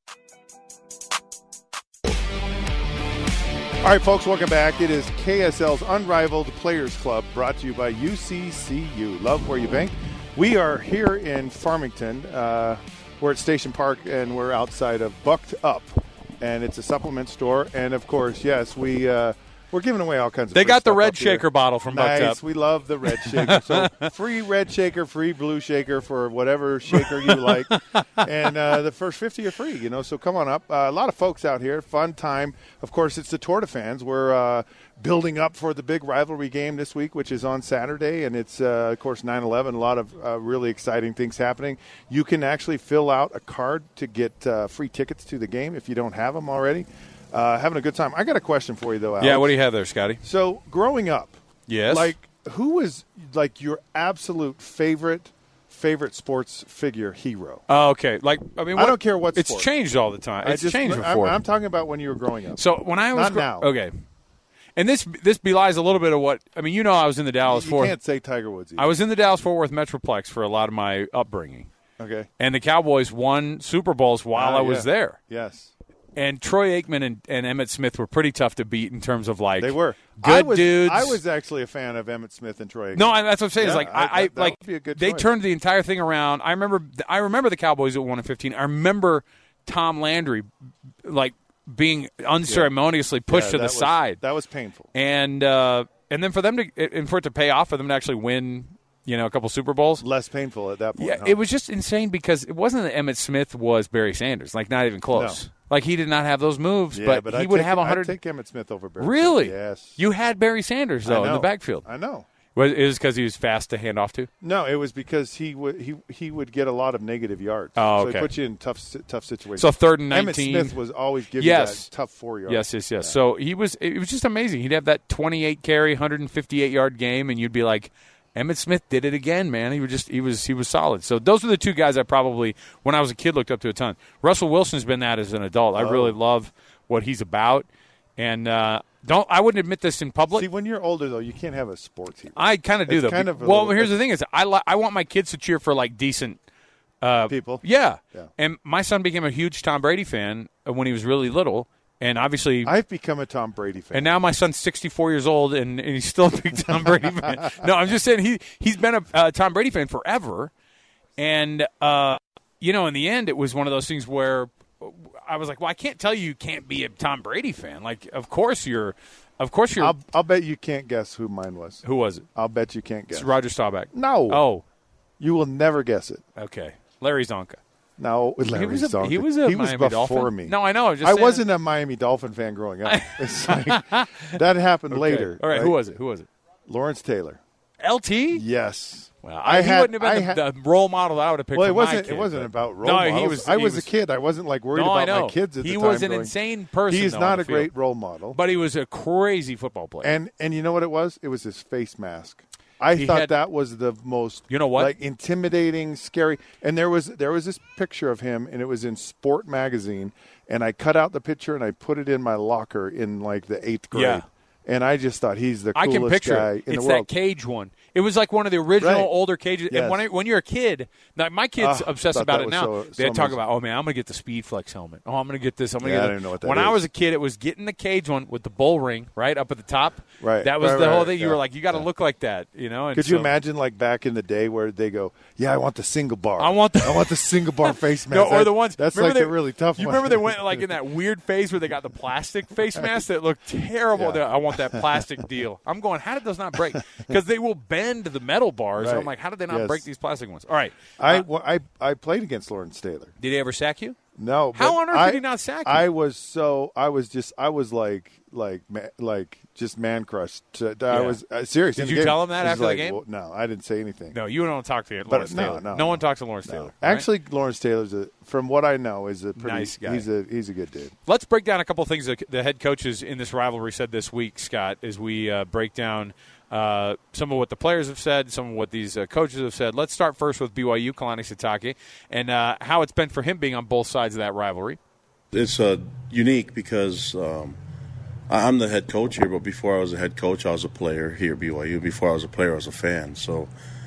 [SPEAKER 7] All right, folks, welcome back. It is KSL's Unrivaled Players Club, brought to you by UCCU. Love where you bank. We are here in Farmington. We're at Station Park, and we're outside of Bucked Up, and it's a supplement store. And, of course, yes, we're giving away all kinds of
[SPEAKER 10] They
[SPEAKER 7] free
[SPEAKER 10] got the
[SPEAKER 7] stuff
[SPEAKER 10] red
[SPEAKER 7] up here.
[SPEAKER 10] shaker bottle from Bucked Up.
[SPEAKER 7] Nice. We love the red shaker. So free red shaker, free blue shaker for whatever shaker you like. And the first 50 are free, so come on up. A lot of folks out here. Fun time. Of course, it's the Tour de Fans. We're building up for the big rivalry game this week, which is on Saturday. And it's, of course, 9/11. A lot of really exciting things happening. You can actually fill out a card to get free tickets to the game if you don't have them already. Having a good time. I got a question for you, though, Alex.
[SPEAKER 10] Yeah, what do you have there, Scotty?
[SPEAKER 7] So, growing up,
[SPEAKER 10] yes,
[SPEAKER 7] who was your absolute favorite sports figure hero?
[SPEAKER 10] Oh, okay. I
[SPEAKER 7] don't care what
[SPEAKER 10] it's
[SPEAKER 7] sport.
[SPEAKER 10] Changed all the time. It's changed before.
[SPEAKER 7] I'm talking about when you were growing up.
[SPEAKER 10] So when I was
[SPEAKER 7] not now.
[SPEAKER 10] Okay. And this belies a little bit of what I was in the Dallas
[SPEAKER 7] You can't say Tiger Woods either.
[SPEAKER 10] I was in the Dallas-Fort Worth Metroplex for a lot of my upbringing.
[SPEAKER 7] Okay.
[SPEAKER 10] And the Cowboys won Super Bowls while I was there.
[SPEAKER 7] Yes.
[SPEAKER 10] And Troy Aikman and Emmitt Smith were pretty tough to beat in terms of
[SPEAKER 7] they were
[SPEAKER 10] good dudes.
[SPEAKER 7] I was actually a fan of Emmitt Smith and Troy Aikman.
[SPEAKER 10] No, that's what I'm saying.
[SPEAKER 7] Yeah,
[SPEAKER 10] that would be a good they turned the entire thing around. I remember the Cowboys at 1-15. I remember Tom Landry being unceremoniously pushed to the side.
[SPEAKER 7] That was painful.
[SPEAKER 10] And then for it to pay off, for them to actually win, a couple Super Bowls.
[SPEAKER 7] Less painful at that point.
[SPEAKER 10] Yeah, It was just insane because it wasn't that Emmitt Smith was Barry Sanders, not even close.
[SPEAKER 7] No.
[SPEAKER 10] He did not have those moves,
[SPEAKER 7] but
[SPEAKER 10] he would have 100.
[SPEAKER 7] I'd take Emmitt Smith over Barry
[SPEAKER 10] Really?
[SPEAKER 7] Sanders. Yes.
[SPEAKER 10] You had Barry Sanders, though, in the backfield.
[SPEAKER 7] I know.
[SPEAKER 10] It was because he was fast to hand off to?
[SPEAKER 7] No, it was because he would get a lot of negative yards.
[SPEAKER 10] Oh, okay.
[SPEAKER 7] So he put you in tough situations.
[SPEAKER 10] So 3rd and 19.
[SPEAKER 7] Emmitt Smith was always giving you that tough 4 yards.
[SPEAKER 10] Yes. Yeah. So it was just amazing. He'd have that 28 carry, 158-yard game, and you'd be like, Emmitt Smith did it again, man. He was solid. So those are the two guys I probably, when I was a kid, looked up to a ton. Russell Wilson's been that as an adult. I really love what he's about, and I wouldn't admit this in public.
[SPEAKER 7] See, when you're older though, you can't have a sports hero.
[SPEAKER 10] I kind of do though. Here's the thing: is I want my kids to cheer for decent
[SPEAKER 7] people.
[SPEAKER 10] Yeah, and my son became a huge Tom Brady fan when he was really little. And obviously,
[SPEAKER 7] I've become a Tom Brady fan.
[SPEAKER 10] And now my son's 64 years old, and he's still a big Tom Brady fan. No, I'm just saying he's been a Tom Brady fan forever. And, in the end, it was one of those things where I was like, well, I can't tell you can't be a Tom Brady fan. Of course you're.
[SPEAKER 7] I'll bet you can't guess who mine was.
[SPEAKER 10] Who was it?
[SPEAKER 7] I'll bet you can't guess.
[SPEAKER 10] It's Roger Staubach.
[SPEAKER 7] No.
[SPEAKER 10] Oh.
[SPEAKER 7] You will never guess it.
[SPEAKER 10] Okay. Larry Zonka.
[SPEAKER 7] No, Larry Zonka.
[SPEAKER 10] He was Miami
[SPEAKER 7] before
[SPEAKER 10] Dolphin?
[SPEAKER 7] me.
[SPEAKER 10] No, I know.
[SPEAKER 7] I wasn't a Miami Dolphin fan growing up. It's that happened later.
[SPEAKER 10] All right, who was it?
[SPEAKER 7] Lawrence Taylor.
[SPEAKER 10] LT?
[SPEAKER 7] Yes.
[SPEAKER 10] Well, he wouldn't have been the role model that I would have picked.
[SPEAKER 7] Well,
[SPEAKER 10] it
[SPEAKER 7] wasn't about role models. I was a kid. I wasn't worried about my kids at the time.
[SPEAKER 10] He was an insane person.
[SPEAKER 7] He's not a great role model,
[SPEAKER 10] but he was a crazy football player.
[SPEAKER 7] And you know what it was? It was his face mask. I thought that was the most, intimidating, scary. And there was this picture of him, and it was in Sport magazine. And I cut out the picture and I put it in my locker in the 8th grade.
[SPEAKER 10] Yeah.
[SPEAKER 7] And I just thought he's the coolest guy in the world.
[SPEAKER 10] It's that cage one. It was like one of the original
[SPEAKER 12] Right.
[SPEAKER 10] older cages.
[SPEAKER 12] Yes.
[SPEAKER 10] And when you're a kid, like my kids obsess
[SPEAKER 12] thought
[SPEAKER 10] about
[SPEAKER 12] that
[SPEAKER 10] it
[SPEAKER 12] was
[SPEAKER 10] now.
[SPEAKER 12] so
[SPEAKER 10] They talk
[SPEAKER 12] amazing.
[SPEAKER 10] about, oh man, I'm going to get the Speed Flex helmet. Oh, I'm going to get this. I'm going to
[SPEAKER 12] Yeah,
[SPEAKER 10] get
[SPEAKER 12] I
[SPEAKER 10] that.
[SPEAKER 12] didn't know what that
[SPEAKER 10] When I
[SPEAKER 12] is.
[SPEAKER 10] was a kid, it was getting the cage one with the bull ring right up at the top.
[SPEAKER 12] Right.
[SPEAKER 10] That was
[SPEAKER 12] Right,
[SPEAKER 10] the
[SPEAKER 12] right,
[SPEAKER 10] whole thing. You
[SPEAKER 12] yeah.
[SPEAKER 10] were like, you got to
[SPEAKER 12] Yeah.
[SPEAKER 10] look like that, you know. And
[SPEAKER 12] Could you
[SPEAKER 10] so-
[SPEAKER 12] imagine, like, back in the day where they go, yeah, I want the single bar.
[SPEAKER 10] I want
[SPEAKER 12] the single bar face mask.
[SPEAKER 10] No, or the ones.
[SPEAKER 12] That's
[SPEAKER 10] remember
[SPEAKER 12] like the really tough
[SPEAKER 10] You
[SPEAKER 12] one.
[SPEAKER 10] remember they went like in that weird phase where they got the plastic face mask that looked terrible.
[SPEAKER 12] Yeah.
[SPEAKER 10] I want that plastic deal. I'm going, how did those not break? Because they will bend the metal bars.
[SPEAKER 12] Right.
[SPEAKER 10] I'm like, how did they not
[SPEAKER 12] Yes.
[SPEAKER 10] break these plastic ones? All right.
[SPEAKER 12] I played against Lawrence Taylor.
[SPEAKER 10] Did he ever sack you?
[SPEAKER 12] No.
[SPEAKER 10] How
[SPEAKER 12] but
[SPEAKER 10] on earth did he not sack you?
[SPEAKER 12] I was just man crushed. I was serious.
[SPEAKER 10] Did
[SPEAKER 12] in the
[SPEAKER 10] you
[SPEAKER 12] game.
[SPEAKER 10] tell him that
[SPEAKER 12] He's
[SPEAKER 10] after the
[SPEAKER 12] like,
[SPEAKER 10] game?
[SPEAKER 12] well, no, I didn't say anything.
[SPEAKER 10] No, you don't talk to
[SPEAKER 12] But
[SPEAKER 10] Lawrence
[SPEAKER 12] no,
[SPEAKER 10] Taylor.
[SPEAKER 12] no,
[SPEAKER 10] No one
[SPEAKER 12] no.
[SPEAKER 10] talks to Lawrence
[SPEAKER 12] No.
[SPEAKER 10] Taylor. right?
[SPEAKER 12] Actually, Lawrence Taylor's from what I know, is a pretty
[SPEAKER 10] Nice guy.
[SPEAKER 12] He's a good dude.
[SPEAKER 10] Let's break down a couple of things that the head coaches in this rivalry said this week, Scott, as we break down some of what the players have said, some of what these coaches have said. Let's start first with BYU, Kalani Sitake, and how it's been for him being on both sides of that rivalry.
[SPEAKER 13] It's unique because I'm the head coach here, but before I was a head coach, I was a player here at BYU. Before I was a player, I was a fan. So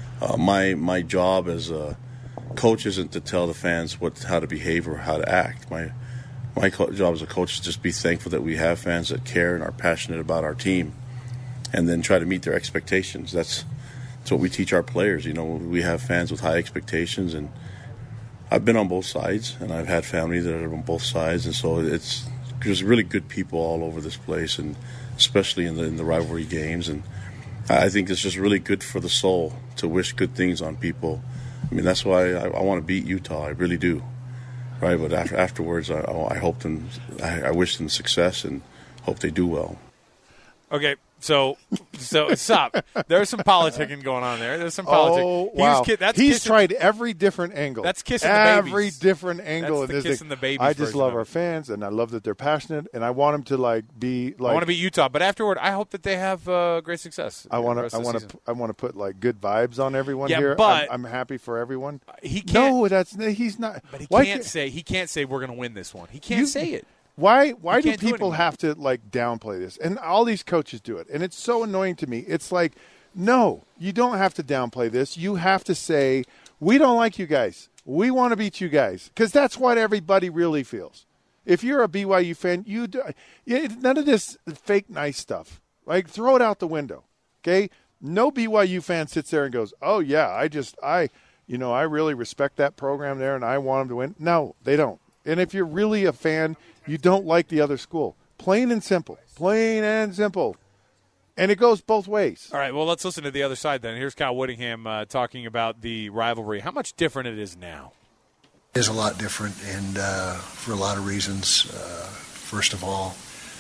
[SPEAKER 13] my job as a coach isn't to tell the fans how to behave or how to act. My job as a coach is just be thankful that we have fans that care and are passionate about our team, and then try to meet their expectations. That's what we teach our players. You know, we have fans with high expectations, and I've been on both sides, and I've had family that are on both sides, and so there's really good people all over this place, and especially in the rivalry games. And I think it's just really good for the soul to wish good things on people. I mean, that's why I want to beat Utah. I really do, right? But afterwards, I hope them, I wish them success and hope they do well.
[SPEAKER 10] Okay, so stop. There's some politicking going on there. There's some politics.
[SPEAKER 12] Oh, wow. He's tried every different angle.
[SPEAKER 10] That's kissing the babies.
[SPEAKER 12] Every different angle.
[SPEAKER 10] That's the
[SPEAKER 12] in this
[SPEAKER 10] kissing
[SPEAKER 12] thing.
[SPEAKER 10] the babies
[SPEAKER 12] I just
[SPEAKER 10] version
[SPEAKER 12] love
[SPEAKER 10] of
[SPEAKER 12] our
[SPEAKER 10] it.
[SPEAKER 12] fans, and I love that they're passionate, and I want them to be like.
[SPEAKER 10] I want to beat Utah, but afterward, I hope that they have great success.
[SPEAKER 12] I want to put like good vibes on everyone
[SPEAKER 10] Yeah,
[SPEAKER 12] here.
[SPEAKER 10] but
[SPEAKER 12] I'm happy for everyone.
[SPEAKER 10] He can't.
[SPEAKER 12] No, he's not.
[SPEAKER 10] But he
[SPEAKER 12] Why
[SPEAKER 10] can't say we're going to win this one. He can't say it.
[SPEAKER 12] Why do
[SPEAKER 10] can't do it
[SPEAKER 12] people
[SPEAKER 10] anymore.
[SPEAKER 12] have to downplay this? And all these coaches do it, and it's so annoying to me. It's like, no, you don't have to downplay this. You have to say, we don't like you guys. We want to beat you guys, because that's what everybody really feels. If you're a BYU fan, none of this fake nice stuff. Like, throw it out the window. Okay, no BYU fan sits there and goes, "Oh yeah, I really respect that program there, and I want them to win." No, they don't. And if you're really a fan, you don't like the other school. Plain and simple. Plain and simple. And it goes both ways.
[SPEAKER 10] All right, well, let's listen to the other side then. Here's Kyle Whittingham talking about the rivalry, how much different it is now.
[SPEAKER 14] It is a lot different, and for a lot of reasons. First of all,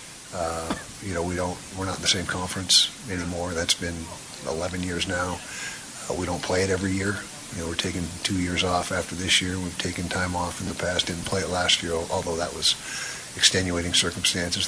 [SPEAKER 14] we're not in the same conference anymore. That's been 11 years now. We don't play it every year. We're taking 2 years off after this year. We've taken time off in the past. Didn't play it last year, although that was extenuating circumstances.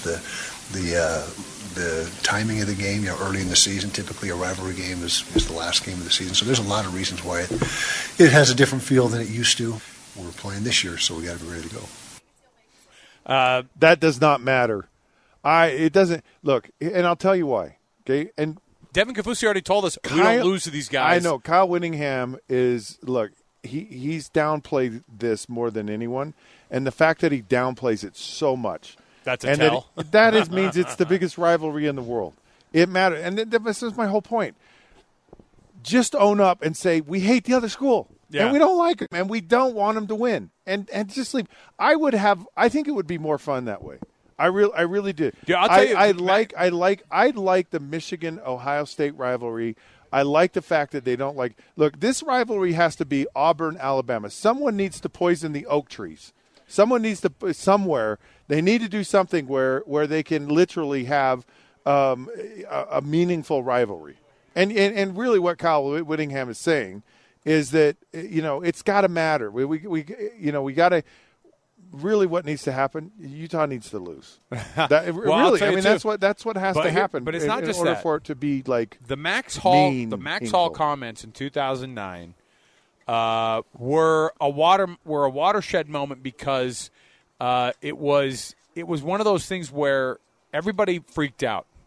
[SPEAKER 14] The timing of the game, early in the season, typically a rivalry game is the last game of the season. So there's a lot of reasons why it has a different feel than it used to. We're playing this year, so we got to be ready to go.
[SPEAKER 12] That does not matter. It doesn't. Look, and I'll tell you why. Okay, and
[SPEAKER 10] Devin Kaufusi already told us we don't lose to these guys.
[SPEAKER 12] I know. Kyle Whittingham is, look, he's downplayed this more than anyone, and the fact that he downplays it so much.
[SPEAKER 10] That's a tell.
[SPEAKER 12] That means it's the biggest rivalry in the world. It matters. And this is my whole point. Just own up and say, we hate the other school.
[SPEAKER 10] Yeah.
[SPEAKER 12] And we don't like them, and we don't want them to win. And just leave. I think it would be more fun that way. I really did.
[SPEAKER 10] Yeah, I'll tell you.
[SPEAKER 12] I like the Michigan-Ohio State rivalry. I like the fact that they don't like. Look, this rivalry has to be Auburn-Alabama. Someone needs to poison the oak trees. Someone needs to somewhere. They need to do something where they can literally have a meaningful rivalry. And really, what Kyle Whittingham is saying is that it's got to matter. We got to. Really, what needs to happen? Utah needs to lose. Really, I mean, that's what has to happen.
[SPEAKER 10] But it's not just
[SPEAKER 12] in order
[SPEAKER 10] that.
[SPEAKER 12] for it to be like
[SPEAKER 10] the Max Hall.
[SPEAKER 12] mean,
[SPEAKER 10] The Max
[SPEAKER 12] painful.
[SPEAKER 10] Hall comments in 2009 were a watershed moment because it was one of those things where everybody freaked out.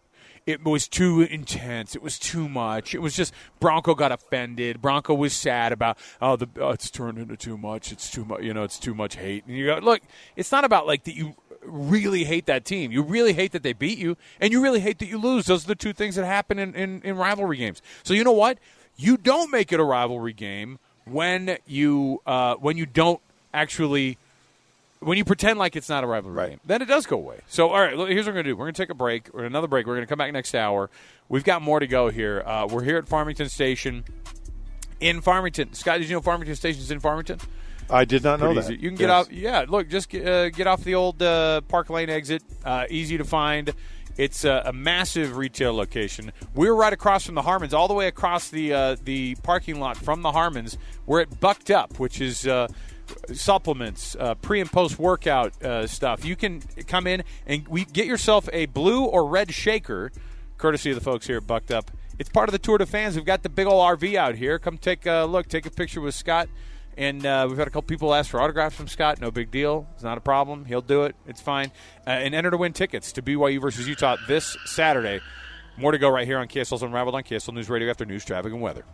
[SPEAKER 10] it was too intense. It was too much. It was just Bronco got offended. Bronco was sad about, it's turned into too much. It's too much. It's too much hate. And you go, look, it's not about like that you really hate that team. You really hate that they beat you, and you really hate that you lose. Those are the two things that happen in rivalry games. So you know what? You don't make it a rivalry game when you don't actually. When you pretend like it's not a rivalry game, then it does go away. So, all right, here's what we're going to do. We're going to take a break, or another break. We're going to come back next hour. We've got more to go here. We're here at Farmington Station in Farmington. Scott, did you know Farmington Station is in Farmington?
[SPEAKER 12] I did not know that.
[SPEAKER 10] Easy. You can get off. Yeah, look, just get off the old Park Lane exit. Easy to find. It's a massive retail location. We're right across from the Harmons, all the way across the parking lot from the Harmons. We're at Bucked Up, which is supplements, pre and post workout stuff. You can come in and get yourself a blue or red shaker, courtesy of the folks here at Bucked Up. It's part of the Tour de Fans. We've got the big old RV out here. Come take a look, take a picture with Scott. And we've had a couple people ask for autographs from Scott. No big deal. It's not a problem. He'll do it. It's fine. And enter to win tickets to BYU versus Utah this Saturday. More to go right here on KSL's Unrivaled on KSL News Radio after news, traffic, and weather.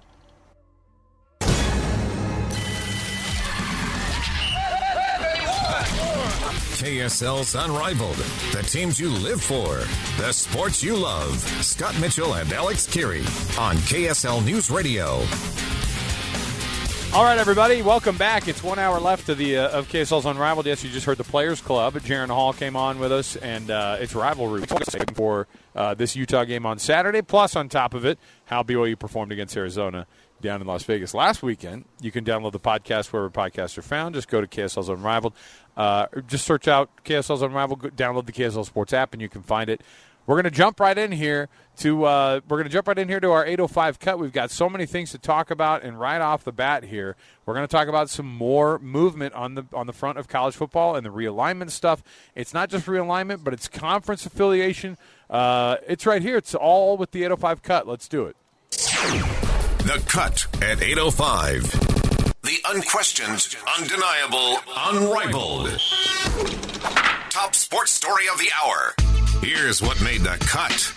[SPEAKER 5] KSL's Unrivaled. The teams you live for. The sports you love. Scott Mitchell and Alex Kirry on KSL News Radio.
[SPEAKER 10] All right, everybody, welcome back. It's 1 hour left of KSL's Unrivaled. Yes, you just heard the Players Club. Jaron Hall came on with us, and it's rivalry for this Utah game on Saturday. Plus, on top of it, how BYU performed against Arizona down in Las Vegas last weekend. You can download the podcast wherever podcasts are found. Just go to KSL's Unrivaled. Just search out KSL's Unrivaled. Download the KSL Sports app, and you can find it. We're going to jump right in here to our 8:05 cut. We've got so many things to talk about, and right off the bat here, we're going to talk about some more movement on the front of college football and the realignment stuff. It's not just realignment, but it's conference affiliation. It's right here. It's all with the 8:05 cut. Let's do it.
[SPEAKER 5] The Cut at 8:05. The unquestioned, undeniable, unrivaled. Top sports story of the hour. Here's what made the cut.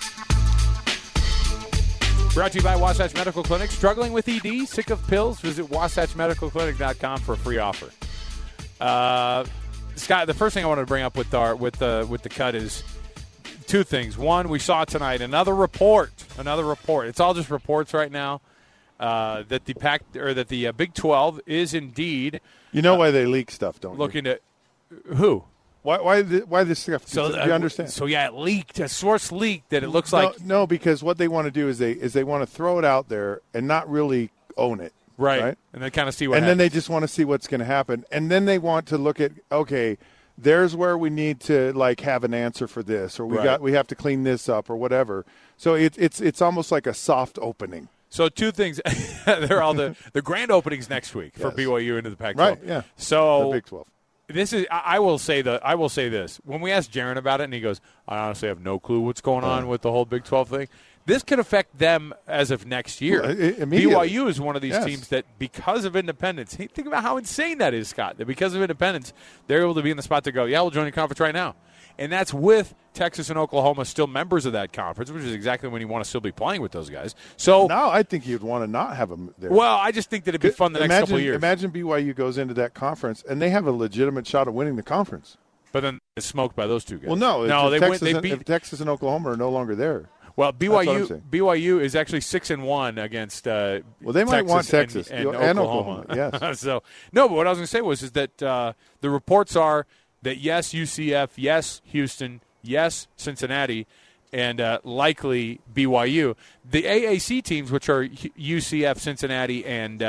[SPEAKER 10] Brought to you by Wasatch Medical Clinic. Struggling with ED? Sick of pills? Visit wasatchmedicalclinic.com for a free offer. Scott, the first thing I wanted to bring up with the cut is two things. One, we saw tonight another report. It's all just reports right now that the Big 12 is indeed.
[SPEAKER 12] You know why they leak stuff, don't
[SPEAKER 10] looking
[SPEAKER 12] you?
[SPEAKER 10] At who?
[SPEAKER 12] Why this stuff?
[SPEAKER 10] So
[SPEAKER 12] do you understand?
[SPEAKER 10] So yeah, it leaked. A source leaked that it looks like
[SPEAKER 12] no, because what they want to do is they want to throw it out there and not really own it,
[SPEAKER 10] right? And then kind of see what.
[SPEAKER 12] And
[SPEAKER 10] happens.
[SPEAKER 12] then they just want to see what's going to happen, and then they want to look at there's where we need to have an answer for this, or we have to clean this up, or whatever. So it's almost like a soft opening.
[SPEAKER 10] So two things. They're all the grand openings next week for BYU into the Pac-12.
[SPEAKER 12] Right. Yeah.
[SPEAKER 10] So
[SPEAKER 12] the Big 12.
[SPEAKER 10] This is. I will say this. When we asked Jaron about it, and he goes, "I honestly have no clue what's going on with the whole Big 12 thing." This could affect them as of next year. BYU is one of these teams that, because of independence, think about how insane that is, Scott. That because of independence, they're able to be in the spot to go, "Yeah, we'll join the conference right now." And that's with Texas and Oklahoma still members of that conference, which is exactly when you want to still be playing with those guys. So
[SPEAKER 12] now I think you'd want to not have them there.
[SPEAKER 10] Well, I just think that it'd be fun the next couple of years.
[SPEAKER 12] Imagine BYU goes into that conference, and they have a legitimate shot of winning the conference.
[SPEAKER 10] But then it's smoked by those two guys.
[SPEAKER 12] Well, no,
[SPEAKER 10] they beat
[SPEAKER 12] Texas and Oklahoma are no longer there.
[SPEAKER 10] Well, BYU is actually 6-1 against.
[SPEAKER 12] Well, they might
[SPEAKER 10] Texas
[SPEAKER 12] want Texas
[SPEAKER 10] and Oklahoma.
[SPEAKER 12] Yes.
[SPEAKER 10] So no, but what I was going to say is that the reports are that yes, UCF, yes, Houston, yes, Cincinnati, and likely BYU. The AAC teams, which are UCF, Cincinnati, and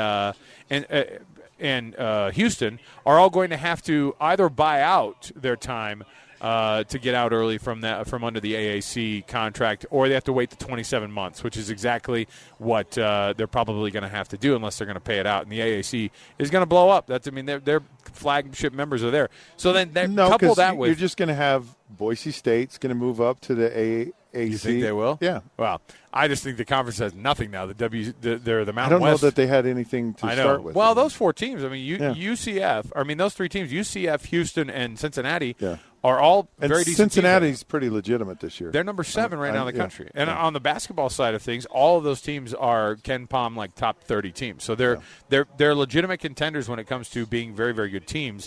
[SPEAKER 10] Houston, are all going to have to either buy out their time to get out early from under the AAC contract, or they have to wait the 27 months, which is exactly what they're probably going to have to do unless they're going to pay it out. And the AAC is going to blow up. Their flagship members are there. So then couple that with
[SPEAKER 12] you're just going to have Boise State's going to move up to the AAC.
[SPEAKER 10] You think they will?
[SPEAKER 12] Yeah.
[SPEAKER 10] Well, I just think the conference has nothing now. They're the Mountain West.
[SPEAKER 12] I don't know that they had anything to start with.
[SPEAKER 10] Well, those four teams. I mean, UCF. I mean, those three teams: UCF, Houston, and Cincinnati are all
[SPEAKER 12] and
[SPEAKER 10] very decent
[SPEAKER 12] Cincinnati's
[SPEAKER 10] teams.
[SPEAKER 12] pretty legitimate this year.
[SPEAKER 10] They're number 7 right now in the
[SPEAKER 12] yeah,
[SPEAKER 10] country. And
[SPEAKER 12] yeah.
[SPEAKER 10] on the basketball side of things, all of those teams are Ken Pom like top 30 teams. So they're legitimate contenders when it comes to being very, very good teams.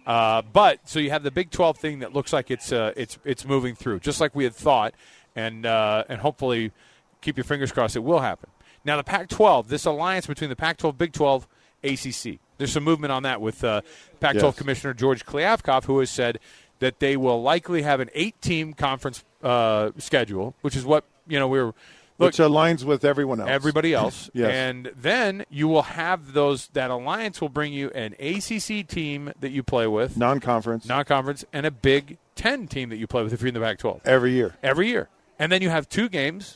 [SPEAKER 10] But so you have the Big 12 thing that looks like it's moving through, just like we had thought, and hopefully keep your fingers crossed it will happen. Now the Pac-12, this alliance between the Pac-12, Big 12, ACC. There's some movement on that with Pac-12 Commissioner George Kliavkoff, who has said that they will likely have an 8-team conference schedule, which is what
[SPEAKER 12] which aligns with everyone else.
[SPEAKER 10] Everybody else.
[SPEAKER 12] Yes.
[SPEAKER 10] And then you will have that alliance will bring you an ACC team that you play with.
[SPEAKER 12] Non-conference,
[SPEAKER 10] and a Big 10 team that you play with if you're in the Pac-12.
[SPEAKER 12] Every year.
[SPEAKER 10] And then you have 2 games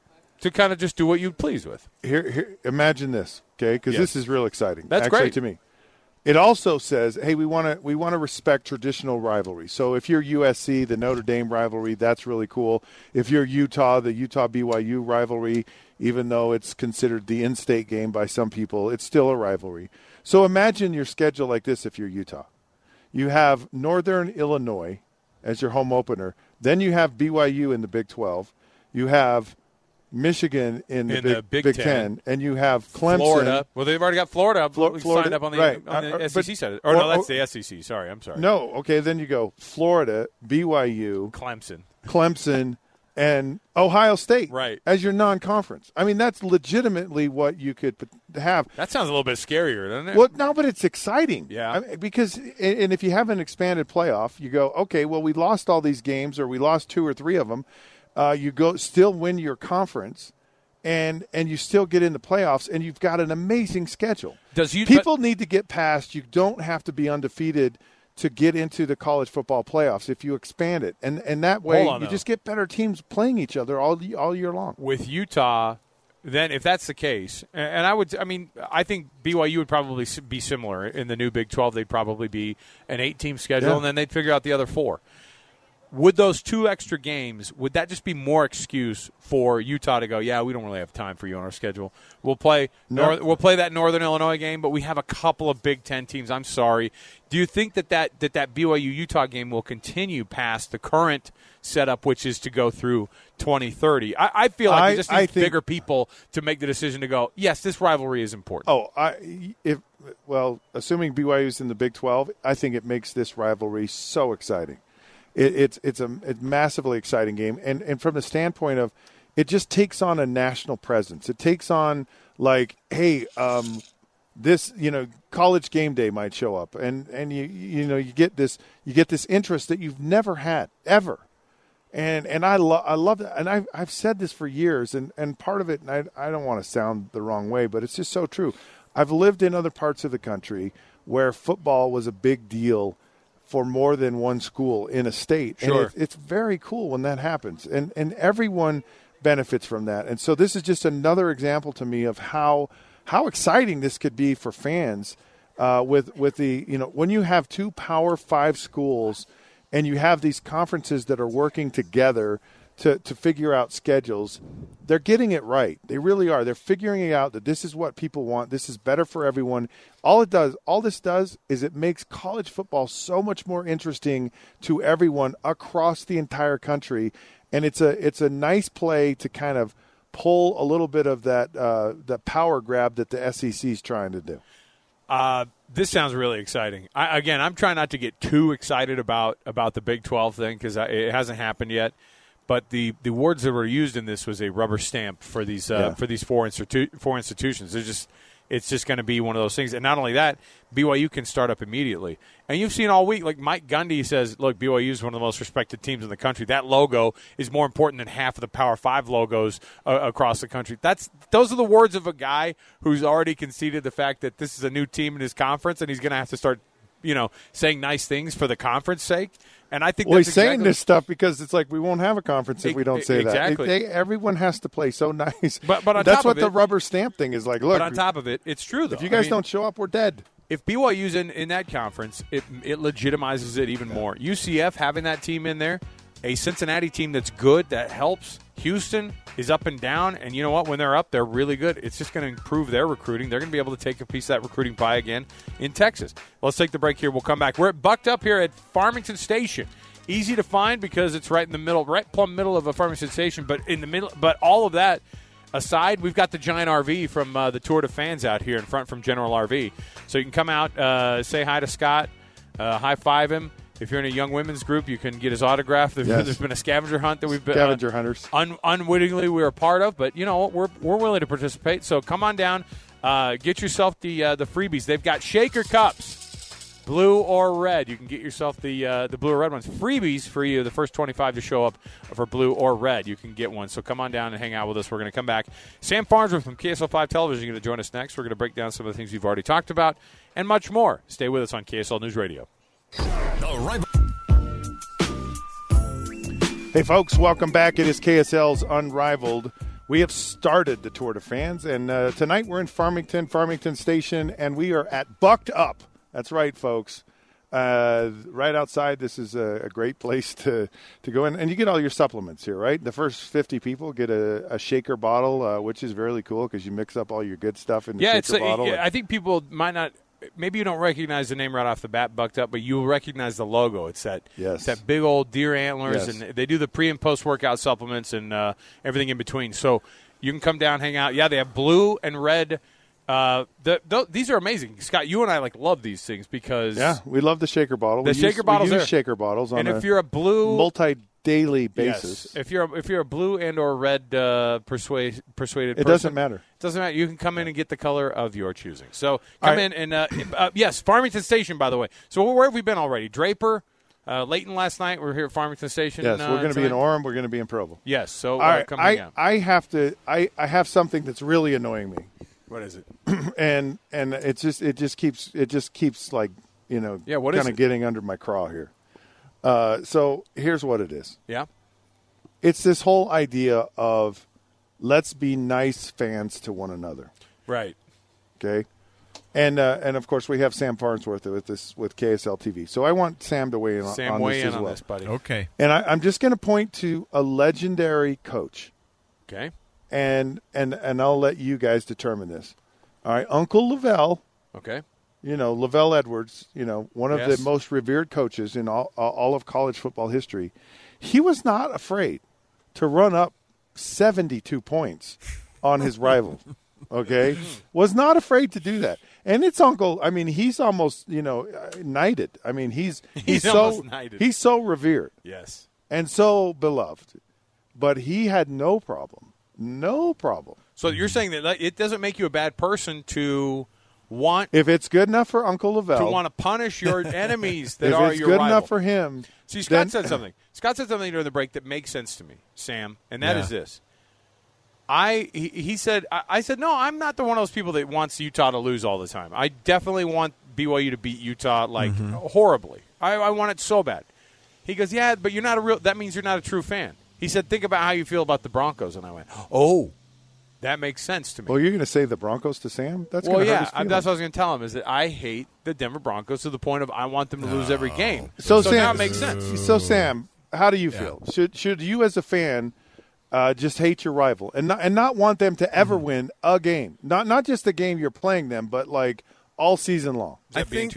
[SPEAKER 10] to kind of just do what you please with.
[SPEAKER 12] Here, imagine this, okay? Because this is real exciting.
[SPEAKER 10] That's
[SPEAKER 12] actually,
[SPEAKER 10] great
[SPEAKER 12] to me. It also says, hey, we want to respect traditional rivalry. So if you're USC, the Notre Dame rivalry, that's really cool. If you're Utah, the Utah-BYU rivalry, even though it's considered the in-state game by some people, it's still a rivalry. So imagine your schedule like this if you're Utah. You have Northern Illinois as your home opener. Then you have BYU in the Big 12. You have Michigan in the Big 10, and you have Clemson.
[SPEAKER 10] Florida. Well, they've already got Florida.
[SPEAKER 12] Florida
[SPEAKER 10] signed up on the SEC side. Or no, that's the SEC. Sorry, I'm sorry.
[SPEAKER 12] No, okay, then you go Florida, BYU, Clemson, and Ohio State as your non-conference. I mean, that's legitimately what you could have.
[SPEAKER 10] That sounds a little bit scarier, doesn't it?
[SPEAKER 12] Well, no, but it's exciting.
[SPEAKER 10] Yeah.
[SPEAKER 12] I mean, because, and if you have an expanded playoff, you go, okay, well, we lost all these games, or we lost 2 or 3 of them. You still win your conference, and you still get in the playoffs, and you've got an amazing schedule. People need to get past. You don't have to be undefeated to get into the college football playoffs if you expand it, and that way you just get better teams playing each other all year long.
[SPEAKER 10] With Utah, then if that's the case, and I think BYU would probably be similar in the new Big 12. They'd probably be an 8-team schedule, and then they'd figure out the other 4. Would those 2 extra games, would that just be more excuse for Utah to go, yeah, we don't really have time for you on our schedule. We'll play we'll play that Northern Illinois game, but we have a couple of Big 10 teams. I'm sorry. Do you think that BYU-Utah game will continue past the current setup, which is to go through 2030? I feel like it just needs bigger people to make the decision to go, yes, this rivalry is important.
[SPEAKER 12] Assuming BYU's in the Big 12, I think it makes this rivalry so exciting. It's a massively exciting game, and from the standpoint of it just takes on a national presence. It takes on this college game day might show up, and you get this interest that you've never had ever, and I love that, and I've said this for years, and part of it, and I don't want to sound the wrong way, but it's just so true. I've lived in other parts of the country where football was a big deal for more than one school in a state.
[SPEAKER 10] Sure.
[SPEAKER 12] And it's very cool when that happens. And everyone benefits from that. And so this is just another example to me of how exciting this could be for fans with the, when you have 2 Power 5 schools and you have these conferences that are working together to figure out schedules, they're getting it right. They really are. They're figuring out that this is what people want. This is better for everyone. All this does is it makes college football so much more interesting to everyone across the entire country. And it's a nice play to kind of pull a little bit of that power grab that the SEC is trying to do.
[SPEAKER 10] This sounds really exciting. I'm trying not to get too excited about the Big 12 thing because it hasn't happened yet. But the words that were used in this was a rubber stamp for these 4 institutions. It's just going to be one of those things. And not only that, BYU can start up immediately. And you've seen all week, like Mike Gundy says, look, BYU is one of the most respected teams in the country. That logo is more important than half of the Power 5 logos across the country. Those are the words of a guy who's already conceded the fact that this is a new team in his conference, and he's going to have to start saying nice things for the conference sake. And I think
[SPEAKER 12] he's saying this stuff because it's like we won't have a conference if we don't say
[SPEAKER 10] that.
[SPEAKER 12] Everyone has to play so nice.
[SPEAKER 10] But on
[SPEAKER 12] that's
[SPEAKER 10] top
[SPEAKER 12] what
[SPEAKER 10] of
[SPEAKER 12] the rubber stamp thing is like. Look,
[SPEAKER 10] but on top of it, it's true though.
[SPEAKER 12] If you guys don't show up, we're dead.
[SPEAKER 10] If BYU's in that conference, it legitimizes it even more. UCF having that team in there, a Cincinnati team that's good, that helps. Houston is up and down, and you know what? When they're up, they're really good. It's just going to improve their recruiting. They're going to be able to take a piece of that recruiting pie again in Texas. Let's take the break here. We'll come back. We're bucked up here at Farmington Station Easy to find because it's right in the middle, right plumb middle of a Farmington station. But in the middle, but all of that aside, we've got the giant RV from the Tour de Fans out here in front from General RV. So you can come out, say hi to Scott, high-five him. If you're in a young women's group, you can get his autograph. There's been a scavenger hunt that we've been
[SPEAKER 12] scavenger hunters
[SPEAKER 10] unwittingly we were a part of, but we're willing to participate. So come on down, get yourself the freebies. They've got shaker cups. Blue or red. You can get yourself the blue or red ones. Freebies for you, the first 25 to show up for blue or red. You can get one. So come on down and hang out with us. We're going to come back. Sam Farnsworth from KSL 5 Television is going to join us next. We're going to break down some of the things we've already talked about and much more. Stay with us on KSL News Radio.
[SPEAKER 12] Hey, folks, welcome back. It is KSL's Unrivaled. We have started the Tour de Fans, and tonight we're in Farmington Station, and we are at Bucked Up. That's right, folks. Right outside, this is a great place to go in. And you get all your supplements here, right? The first 50 people get a shaker bottle, which is really cool because you mix up all your good stuff in the shaker bottle.
[SPEAKER 10] Yeah, I think people might not – maybe you don't recognize the name right off the bat, Bucked Up, but you'll recognize the logo. It's that big old deer antlers, and they do the pre- and post-workout supplements and everything in between. So you can come down, hang out. Yeah, they have blue and red – these are amazing, Scott. You and I love these things because
[SPEAKER 12] we love the shaker bottle.
[SPEAKER 10] We use
[SPEAKER 12] shaker bottles on
[SPEAKER 10] if you're a blue
[SPEAKER 12] multi-daily basis.
[SPEAKER 10] If you're a blue and or red persuaded person,
[SPEAKER 12] it doesn't matter.
[SPEAKER 10] It doesn't matter. You can come in and get the color of your choosing. So come in and yes, Farmington Station. By the way, so where have we been already? Draper. Leighton last night. We're here at Farmington Station.
[SPEAKER 12] Yes, we're going to be in Orem. We're going to be in Provo.
[SPEAKER 10] Yes. So come
[SPEAKER 12] again. I have something that's really annoying me.
[SPEAKER 10] What is it?
[SPEAKER 12] and it just keeps kind of getting under my craw here. So here's what it is.
[SPEAKER 10] Yeah.
[SPEAKER 12] It's this whole idea of let's be nice fans to one another.
[SPEAKER 10] Right.
[SPEAKER 12] Okay. And of course we have Sam Farnsworth with KSL TV. So I want Sam to weigh in on this,
[SPEAKER 10] buddy.
[SPEAKER 6] Okay.
[SPEAKER 12] And I'm just going to point to a legendary coach.
[SPEAKER 10] Okay.
[SPEAKER 12] And I'll let you guys determine this. All right, Uncle Lavelle.
[SPEAKER 10] Okay.
[SPEAKER 12] Lavelle Edwards, one of the most revered coaches in all of college football history. He was not afraid to run up 72 points on his rival. Okay? Was not afraid to do that. And it's Uncle, he's almost, knighted. He's so
[SPEAKER 10] knighted.
[SPEAKER 12] He's so revered.
[SPEAKER 10] Yes.
[SPEAKER 12] And so beloved. But he had no problem. No problem.
[SPEAKER 10] So you're saying that it doesn't make you a bad person to want –
[SPEAKER 12] if it's good enough for Uncle Lavelle.
[SPEAKER 10] To want to punish your enemies that are your rival.
[SPEAKER 12] If it's good enough for him.
[SPEAKER 10] See, Scott said something. Scott said something during the break that makes sense to me, Sam, and that is this. He said, I said, no, I'm not the one of those people that wants Utah to lose all the time. I definitely want BYU to beat Utah horribly. I want it so bad. He goes, yeah, but you're not that means you're not a true fan. He said, think about how you feel about the Broncos. And I went, oh, that makes sense to me.
[SPEAKER 12] Well, you're going to say the Broncos to Sam? That's going to hurt his feelings.
[SPEAKER 10] That's what I was going to tell him, is that I hate the Denver Broncos to the point of I want them to lose every game.
[SPEAKER 12] So Sam,
[SPEAKER 10] now it makes sense.
[SPEAKER 12] So, Sam, how do you feel? Should you as a fan just hate your rival and not want them to ever win a game? Not just the game you're playing them, but all season long.
[SPEAKER 6] I think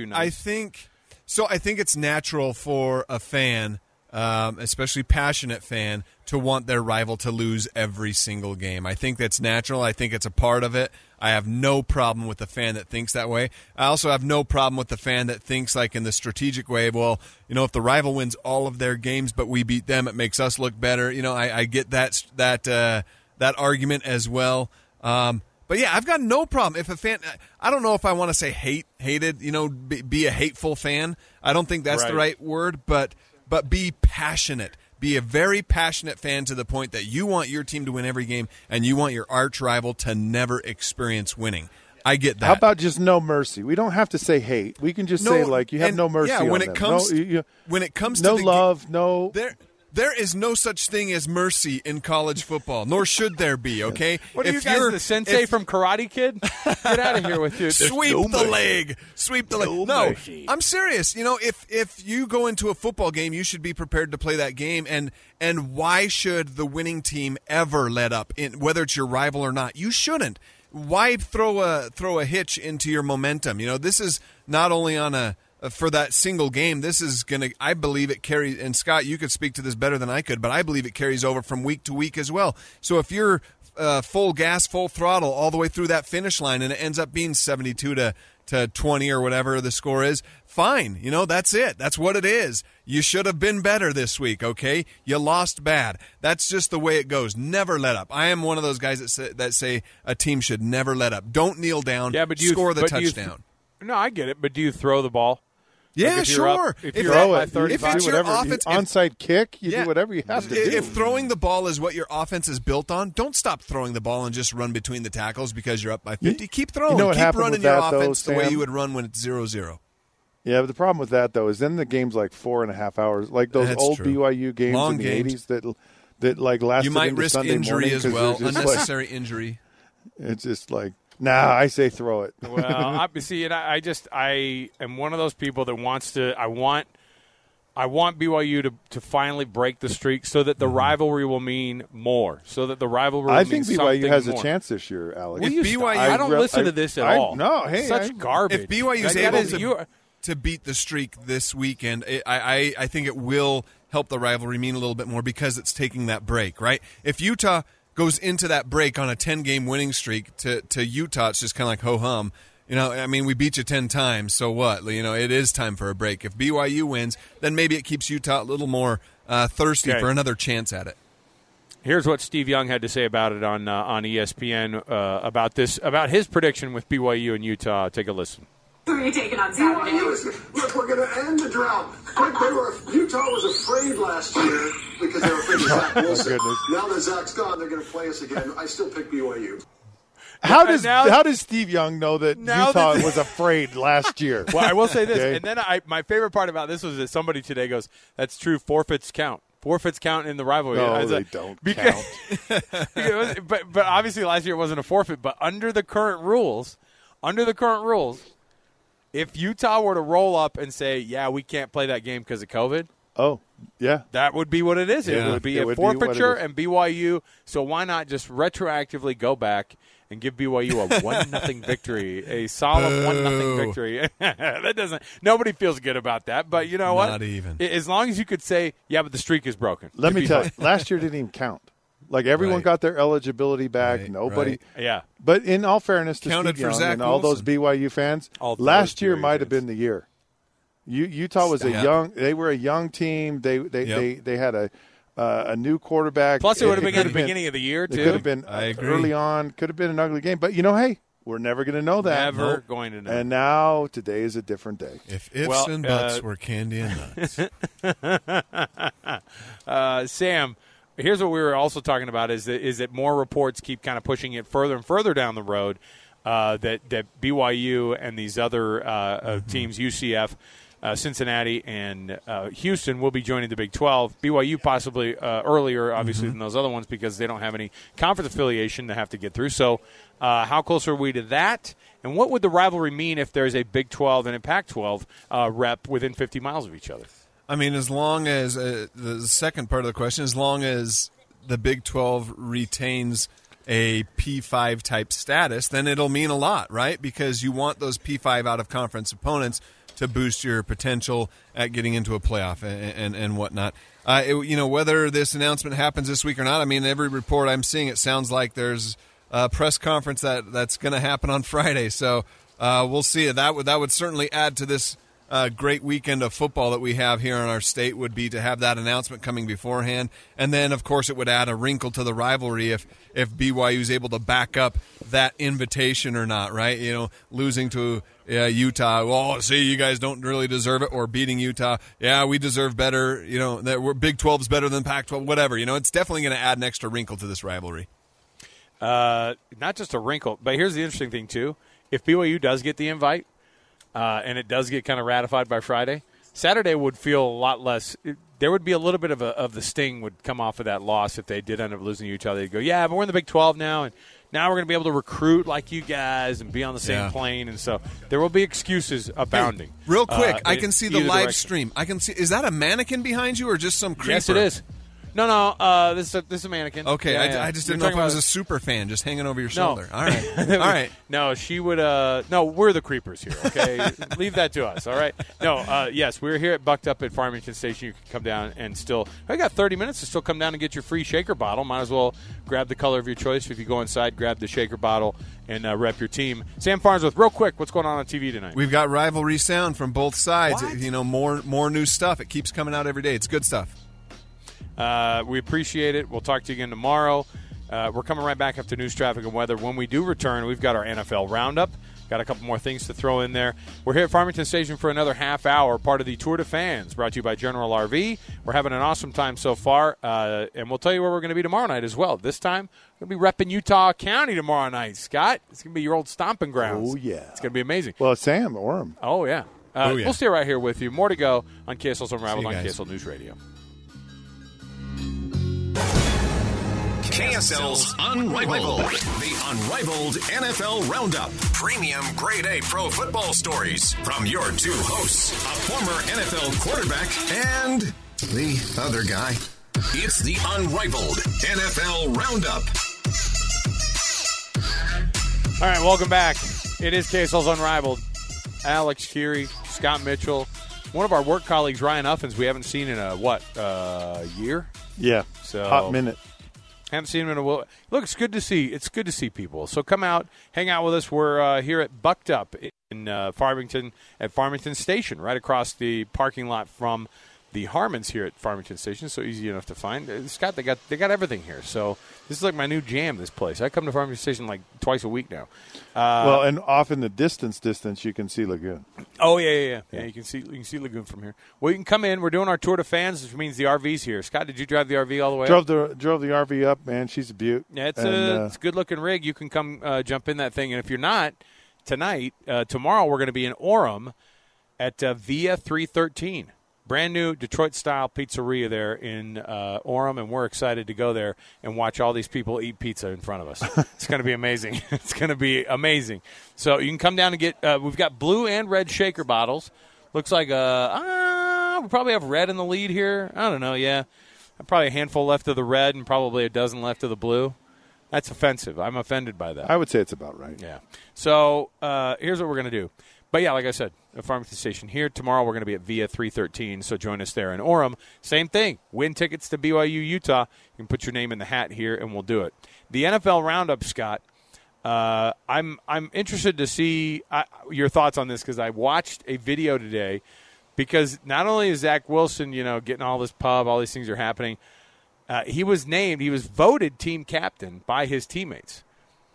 [SPEAKER 6] it's natural for a fan, especially passionate fan, to want their rival to lose every single game. I think that's natural. I think it's a part of it. I have no problem with the fan that thinks that way. I also have no problem with the fan that thinks in the strategic way, well, if the rival wins all of their games but we beat them, it makes us look better. I get that argument as well. But yeah, I've got no problem if a fan. I don't know if I want to say hated. Be a hateful fan. I don't think that's the right word. But be passionate. Be a very passionate fan to the point that you want your team to win every game and you want your arch rival to never experience winning. I get that.
[SPEAKER 12] How about just no mercy? We don't have to say hate. We can just say you have no mercy.
[SPEAKER 6] Yeah, when
[SPEAKER 12] on
[SPEAKER 6] it
[SPEAKER 12] them.
[SPEAKER 6] comes
[SPEAKER 12] no
[SPEAKER 6] to
[SPEAKER 12] love, no.
[SPEAKER 6] There is no such thing as mercy in college football, nor should there be, okay?
[SPEAKER 10] What are you guys, the sensei from Karate Kid? Get out of here with you.
[SPEAKER 6] Sweep the leg. No, I'm serious. If you go into a football game, you should be prepared to play that game. And why should the winning team ever let up, whether it's your rival or not? You shouldn't. Why throw a hitch into your momentum? This is not only on a
[SPEAKER 15] for that single game. This is going to, I believe it carries, and Scott, you could speak to this better than I could, but I believe it carries over from week to week as well. So if you're full gas, full throttle all the way through that finish line and it ends up being 72 to 20 or whatever the score is, fine. That's it. That's what it is. You should have been better this week, okay? You lost bad. That's just the way it goes. Never let up. I am one of those guys that say a team should never let up. Don't kneel down.
[SPEAKER 10] Yeah, but
[SPEAKER 15] score the touchdown.
[SPEAKER 10] No, I get it, but do you throw the ball?
[SPEAKER 15] Yeah,
[SPEAKER 10] if
[SPEAKER 15] sure.
[SPEAKER 10] If you're up by 35,
[SPEAKER 15] if it's your offense,
[SPEAKER 12] onside kick, you do whatever you have to do.
[SPEAKER 15] If throwing the ball is what your offense is built on, don't stop throwing the ball and just run between the tackles because you're up by 50. Keep throwing. Keep running your offense the way you would run when it's 0-0.
[SPEAKER 12] Yeah, but the problem with that, though, is then the game's like 4.5 hours. Like those old BYU games
[SPEAKER 15] Long
[SPEAKER 12] in the
[SPEAKER 15] games.
[SPEAKER 12] 80s that like lasted
[SPEAKER 15] You might
[SPEAKER 12] into
[SPEAKER 15] risk
[SPEAKER 12] Sunday
[SPEAKER 15] injury
[SPEAKER 12] morning
[SPEAKER 15] as well, unnecessary
[SPEAKER 12] like,
[SPEAKER 15] injury.
[SPEAKER 12] It's just like, nah, I say throw it.
[SPEAKER 10] Well, I am one of those people that wants to. I want BYU to finally break the streak so that the rivalry will mean more. So that the rivalry.
[SPEAKER 12] I think BYU has
[SPEAKER 10] more.
[SPEAKER 12] a chance this year, Alex.
[SPEAKER 10] If BYU, I don't listen to this at all.
[SPEAKER 12] No, hey,
[SPEAKER 10] such garbage.
[SPEAKER 15] If BYU's able to beat the streak this weekend, I think it will help the rivalry mean a little bit more because it's taking that break, right? If Utah goes into that break on a 10-game winning streak to Utah, it's just kind of like ho-hum. We beat you 10 times, so what? It is time for a break. If BYU wins, then maybe it keeps Utah a little more thirsty for another chance at it.
[SPEAKER 10] Here's what Steve Young had to say about it on ESPN about his prediction with BYU and Utah. Take a listen.
[SPEAKER 16] Who are you taking on Saturday?
[SPEAKER 17] Look, we're going to end the drought. Utah was afraid last year because they were afraid of Zach Wilson. Now that Zach's gone, they're going to play us again. I still pick BYU.
[SPEAKER 12] How does Steve Young know that Utah was afraid last year?
[SPEAKER 10] Well, I will say this, and then my favorite part about this was that somebody today goes, "That's true. Forfeits count. Forfeits count in the rivalry."
[SPEAKER 12] No, they don't count.
[SPEAKER 10] but obviously last year it wasn't a forfeit. But under the current rules, if Utah were to roll up and say, "Yeah, we can't play that game because of COVID," that would be what it is.
[SPEAKER 15] Yeah.
[SPEAKER 10] It would be a forfeiture and BYU. So why not just retroactively go back and give BYU a 1-0 victory, a solemn 1-0 victory? Nobody feels good about that. But you know what?
[SPEAKER 15] Not even.
[SPEAKER 10] As long as you could say, yeah, but the streak is broken.
[SPEAKER 12] Let me tell you, last year didn't even count. Like everyone got their eligibility back. Nobody.
[SPEAKER 10] Yeah.
[SPEAKER 12] But in all fairness to
[SPEAKER 15] Counted
[SPEAKER 12] Steve
[SPEAKER 15] for
[SPEAKER 12] Young
[SPEAKER 15] Zach
[SPEAKER 12] and all those BYU fans, last year might have been the year. Utah was they were a young team. They had a new quarterback.
[SPEAKER 10] Plus, it would have been at the beginning of the year, too.
[SPEAKER 12] It could have been early on. Could have been an ugly game. But, hey, we're never going to know that.
[SPEAKER 10] Never going to know.
[SPEAKER 12] And now, today is a different day.
[SPEAKER 15] If ifs and buts were candy and
[SPEAKER 10] nuts. Sam, here's what we were also talking about is that more reports keep kind of pushing it further and further down the road that BYU and these other teams, UCF, Cincinnati and Houston will be joining the Big 12. BYU possibly earlier, obviously, than those other ones because they don't have any conference affiliation to have to get through. So how close are we to that? And what would the rivalry mean if there's a Big 12 and a Pac-12 rep within 50 miles of each other?
[SPEAKER 15] I mean, as long as the second part of the question, as long as the Big 12 retains a P5 type status, then it'll mean a lot, right? Because you want those P5 out-of-conference opponents to boost your potential at getting into a playoff and whatnot. Whether this announcement happens this week or not, I mean, every report I'm seeing, it sounds like there's a press conference that's going to happen on Friday. So we'll see. That would certainly add to this great weekend of football that we have here in our state, would be to have that announcement coming beforehand. And then, of course, it would add a wrinkle to the rivalry if BYU is able to back up that invitation or not, right? Losing to Utah, well, see, you guys don't really deserve it, or beating Utah, yeah, we deserve better, that we're Big 12's better than Pac-12, whatever. It's definitely going to add an extra wrinkle to this rivalry.
[SPEAKER 10] Not just a wrinkle, but here's the interesting thing, too. If BYU does get the invite, and it does get kind of ratified by Friday, Saturday would feel a lot less. There would be a little bit of the sting would come off of that loss if they did end up losing to Utah. They'd go, yeah, but we're in the Big 12 now, and now we're going to be able to recruit like you guys and be on the same plane. And so there will be excuses abounding.
[SPEAKER 15] Hey, real quick, I can see the live stream. I can see. Is that a mannequin behind you or just some creeper?
[SPEAKER 10] Yes, it is. No. This is a mannequin.
[SPEAKER 15] Okay,
[SPEAKER 10] Yeah,
[SPEAKER 15] I just didn't know if it was a super fan just hanging over your shoulder.
[SPEAKER 10] No.
[SPEAKER 15] All right. All right.
[SPEAKER 10] No, she would. No, we're the creepers here. Okay, leave that to us. All right. No. Yes, we're here at Bucked Up at Farmington Station. You can come down and still. I got 30 minutes to still come down and get your free shaker bottle. Might as well grab the color of your choice. If you go inside, grab the shaker bottle and rep your team. Sam Farnsworth, real quick, what's going on TV tonight?
[SPEAKER 15] We've got rivalry sound from both sides.
[SPEAKER 10] What?
[SPEAKER 15] You know, more new stuff. It keeps coming out every day. It's good stuff.
[SPEAKER 10] We appreciate it. We'll talk to you again tomorrow. We're coming right back after news, traffic, and weather. When we do return, we've got our NFL Roundup. Got a couple more things to throw in there. We're here at Farmington Station for another half hour, part of the Tour de Fans, brought to you by General RV. We're having an awesome time so far, and we'll tell you where we're going to be tomorrow night as well. This time, we're going to be repping Utah County tomorrow night, Scott. It's going to be your old stomping grounds.
[SPEAKER 12] Oh, yeah.
[SPEAKER 10] It's going to be amazing.
[SPEAKER 12] Well, Sam, Orem.
[SPEAKER 10] Oh, yeah. We'll stay right here with you. More to go on KSL's Unrivaled on KSL News Radio.
[SPEAKER 5] KSL's Unrivaled, the Unrivaled NFL Roundup. Premium Grade A pro football stories from your two hosts, a former NFL quarterback and the other guy. It's the Unrivaled NFL Roundup.
[SPEAKER 10] All right, welcome back. It is KSL's Unrivaled. Alex Keary, Scott Mitchell, one of our work colleagues, Ryan Uffins, we haven't seen in a year?
[SPEAKER 12] Yeah,
[SPEAKER 10] so
[SPEAKER 12] hot minute.
[SPEAKER 10] Haven't seen him in a while. Look, it's good to see. It's good to see people. So come out, hang out with us. We're here at Bucked Up in Farmington at Farmington Station, right across the parking lot from the Harmons here at Farmington Station. So easy enough to find. Scott, they got everything here. So this is like my new jam. This place. I come to Farmington Station like twice a week now.
[SPEAKER 12] Well, and off in the distance, you can see Lagoon.
[SPEAKER 10] Oh yeah. You can see Lagoon from here. Well, you can come in. We're doing our tour de fans, which means the RV's here. Scott, did you drive the RV all the way?
[SPEAKER 12] Drove the RV up, man. She's a beaut.
[SPEAKER 10] Yeah, it's a good looking rig. You can come jump in that thing, and if you're not tonight, tomorrow we're going to be in Orem at Via 313. Brand new Detroit-style pizzeria there in Orem, and we're excited to go there and watch all these people eat pizza in front of us. It's going to be amazing. It's going to be amazing. So you can come down and get we've got blue and red shaker bottles. Looks like we probably have red in the lead here. I don't know, yeah. Probably a handful left of the red and probably a dozen left of the blue. That's offensive. I'm offended by that.
[SPEAKER 12] I would say it's about right.
[SPEAKER 10] Yeah. So here's what we're going to do. But, yeah, like I said, at Farmington Station here. Tomorrow we're going to be at Via 313, so join us there in Orem. Same thing. Win tickets to BYU Utah. You can put your name in the hat here, and we'll do it. The NFL Roundup, Scott, I'm interested to see your thoughts on this because I watched a video today because not only is Zach Wilson, getting all this pub, all these things are happening, he was voted team captain by his teammates.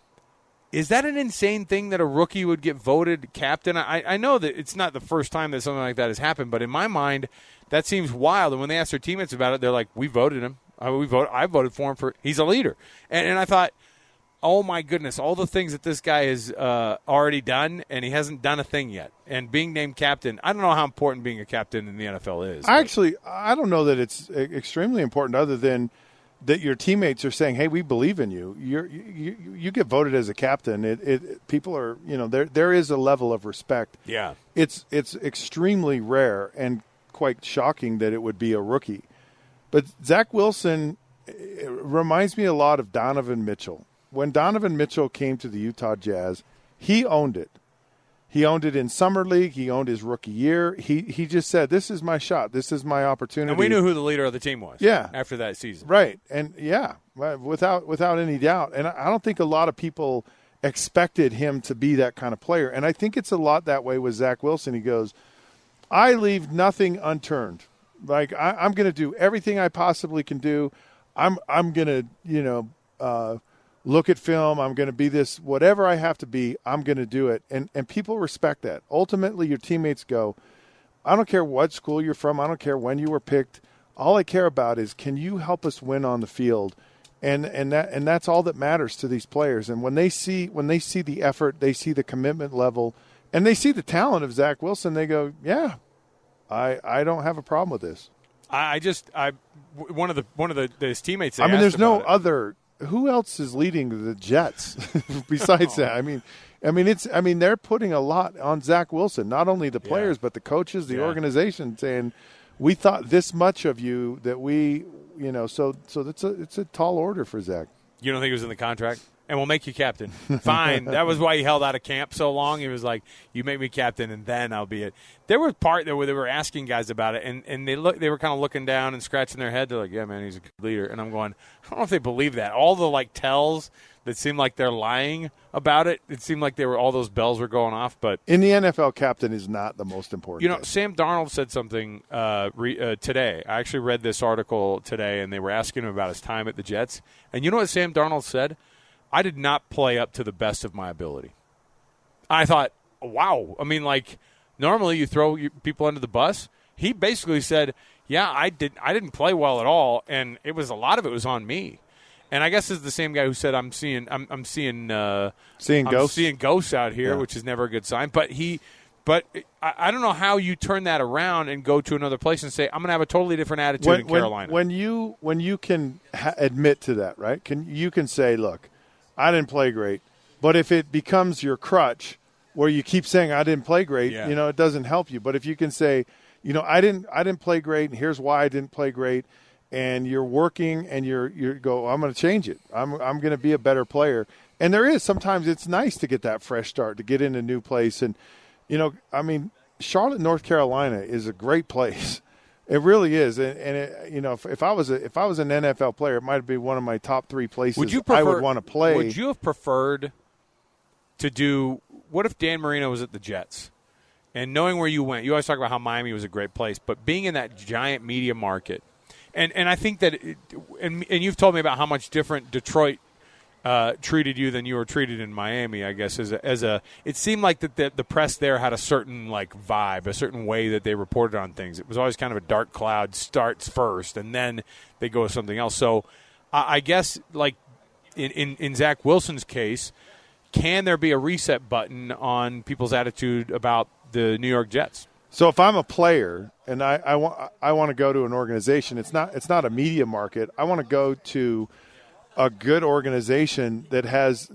[SPEAKER 10] Is that an insane thing that a rookie would get voted captain? I know that it's not the first time that something like that has happened, but in my mind, that seems wild. And when they ask their teammates about it, they're like, we voted him. I voted for him. He's a leader. And I thought, oh, my goodness, all the things that this guy has already done, and he hasn't done a thing yet. And being named captain, I don't know how important being a captain in the NFL is.
[SPEAKER 12] I don't know that it's extremely important other than – that your teammates are saying, "Hey, we believe in you." You get voted as a captain. People are, there is a level of respect.
[SPEAKER 10] Yeah,
[SPEAKER 12] it's extremely rare and quite shocking that it would be a rookie. But Zach Wilson reminds me a lot of Donovan Mitchell. When Donovan Mitchell came to the Utah Jazz, he owned it. He owned it in Summer League. He owned his rookie year. He just said, this is my shot. This is my opportunity.
[SPEAKER 10] And we knew who the leader of the team was after that season.
[SPEAKER 12] Right. And, without any doubt. And I don't think a lot of people expected him to be that kind of player. And I think it's a lot that way with Zach Wilson. He goes, I leave nothing unturned. Like, I'm going to do everything I possibly can do. I'm going to, look at film, I'm going to be this, whatever I have to be, I'm going to do it. And people respect that. Ultimately, your teammates go, I don't care what school you're from, I don't care when you were picked. All I care about is, can you help us win on the field? And that's all that matters to these players. And when they see the effort, they see the commitment level, and they see the talent of Zach Wilson, they go, yeah, I don't have a problem with this.
[SPEAKER 10] One of his teammates.
[SPEAKER 12] There's no other. Who else is leading the Jets besides that? They're putting a lot on Zach Wilson, not only the players, but the coaches, the organization, saying, we thought this much of you that we so it's a tall order for Zach.
[SPEAKER 10] You don't think it was in the contract? And we'll make you captain. Fine. That was why he held out of camp so long. He was like, you make me captain, and then I'll be it. There was part there where they were asking guys about it, and they were kind of looking down and scratching their head. They're like, yeah, man, he's a good leader. And I'm going, I don't know if they believe that. All the, tells that seem like they're lying about it, it seemed like all those bells were going off. But
[SPEAKER 12] in the NFL, captain is not the most important thing.
[SPEAKER 10] Sam Darnold said something today. I actually read this article today, and they were asking him about his time at the Jets. And you know what Sam Darnold said? I did not play up to the best of my ability. I thought, wow. I mean, normally you throw people under the bus. He basically said, yeah, I didn't play well at all, and a lot of it was on me. And I guess it's the same guy who said I'm seeing ghosts out here, which is never a good sign. But I don't know how you turn that around and go to another place and say I'm going to have a totally different attitude in Carolina.
[SPEAKER 12] When you can admit to that, right? You can say, look, I didn't play great. But if it becomes your crutch where you keep saying I didn't play great, it doesn't help you. But if you can say, I didn't play great, and here's why I didn't play great, and you're working and you go, I'm going to change it. I'm going to be a better player. And sometimes it's nice to get that fresh start, to get in a new place. And, Charlotte, North Carolina is a great place. It really is, and if I was an NFL player, it might be one of my top 3 places I would want to play.
[SPEAKER 10] Would you have preferred to do? What if Dan Marino was at the Jets, and knowing where you went, you always talk about how Miami was a great place, but being in that giant media market, and I think that, and you've told me about how much different Detroit treated you than you were treated in Miami, I guess, it seemed like that the press there had a certain vibe, a certain way that they reported on things. It was always kind of a dark cloud, starts first and then they go with something else. So I guess in Zach Wilson's case, can there be a reset button on people's attitude about the New York Jets?
[SPEAKER 12] So if I'm a player and I want to go to an organization, it's not a media market. I want to go to a good organization that has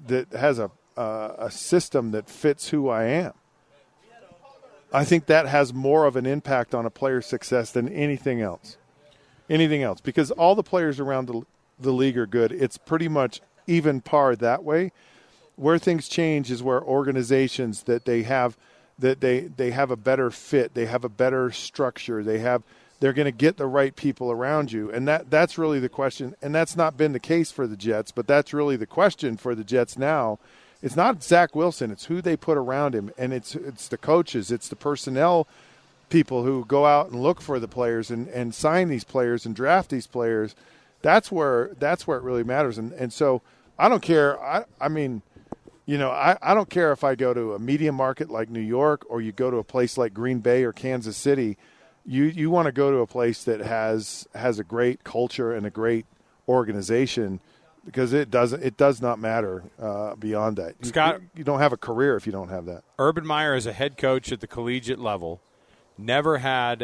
[SPEAKER 12] a system that fits who I am. I think that has more of an impact on a player's success than anything else. Because all the players around the league are good. It's pretty much even par that way. Where things change is where organizations that they have a better fit, they have a better structure, they're going to get the right people around you. And that's really the question. And that's not been the case for the Jets, but that's really the question for the Jets now. It's not Zach Wilson. It's who they put around him. And it's the coaches. It's the personnel people who go out and look for the players and sign these players and draft these players. That's where it really matters. And so I don't care. I don't care if I go to a media market like New York or you go to a place like Green Bay or Kansas City. You want to go to a place that has a great culture and a great organization, because it does not matter beyond that.
[SPEAKER 10] Scott,
[SPEAKER 12] you don't have a career if you don't have that.
[SPEAKER 10] Urban Meyer is a head coach at the collegiate level, never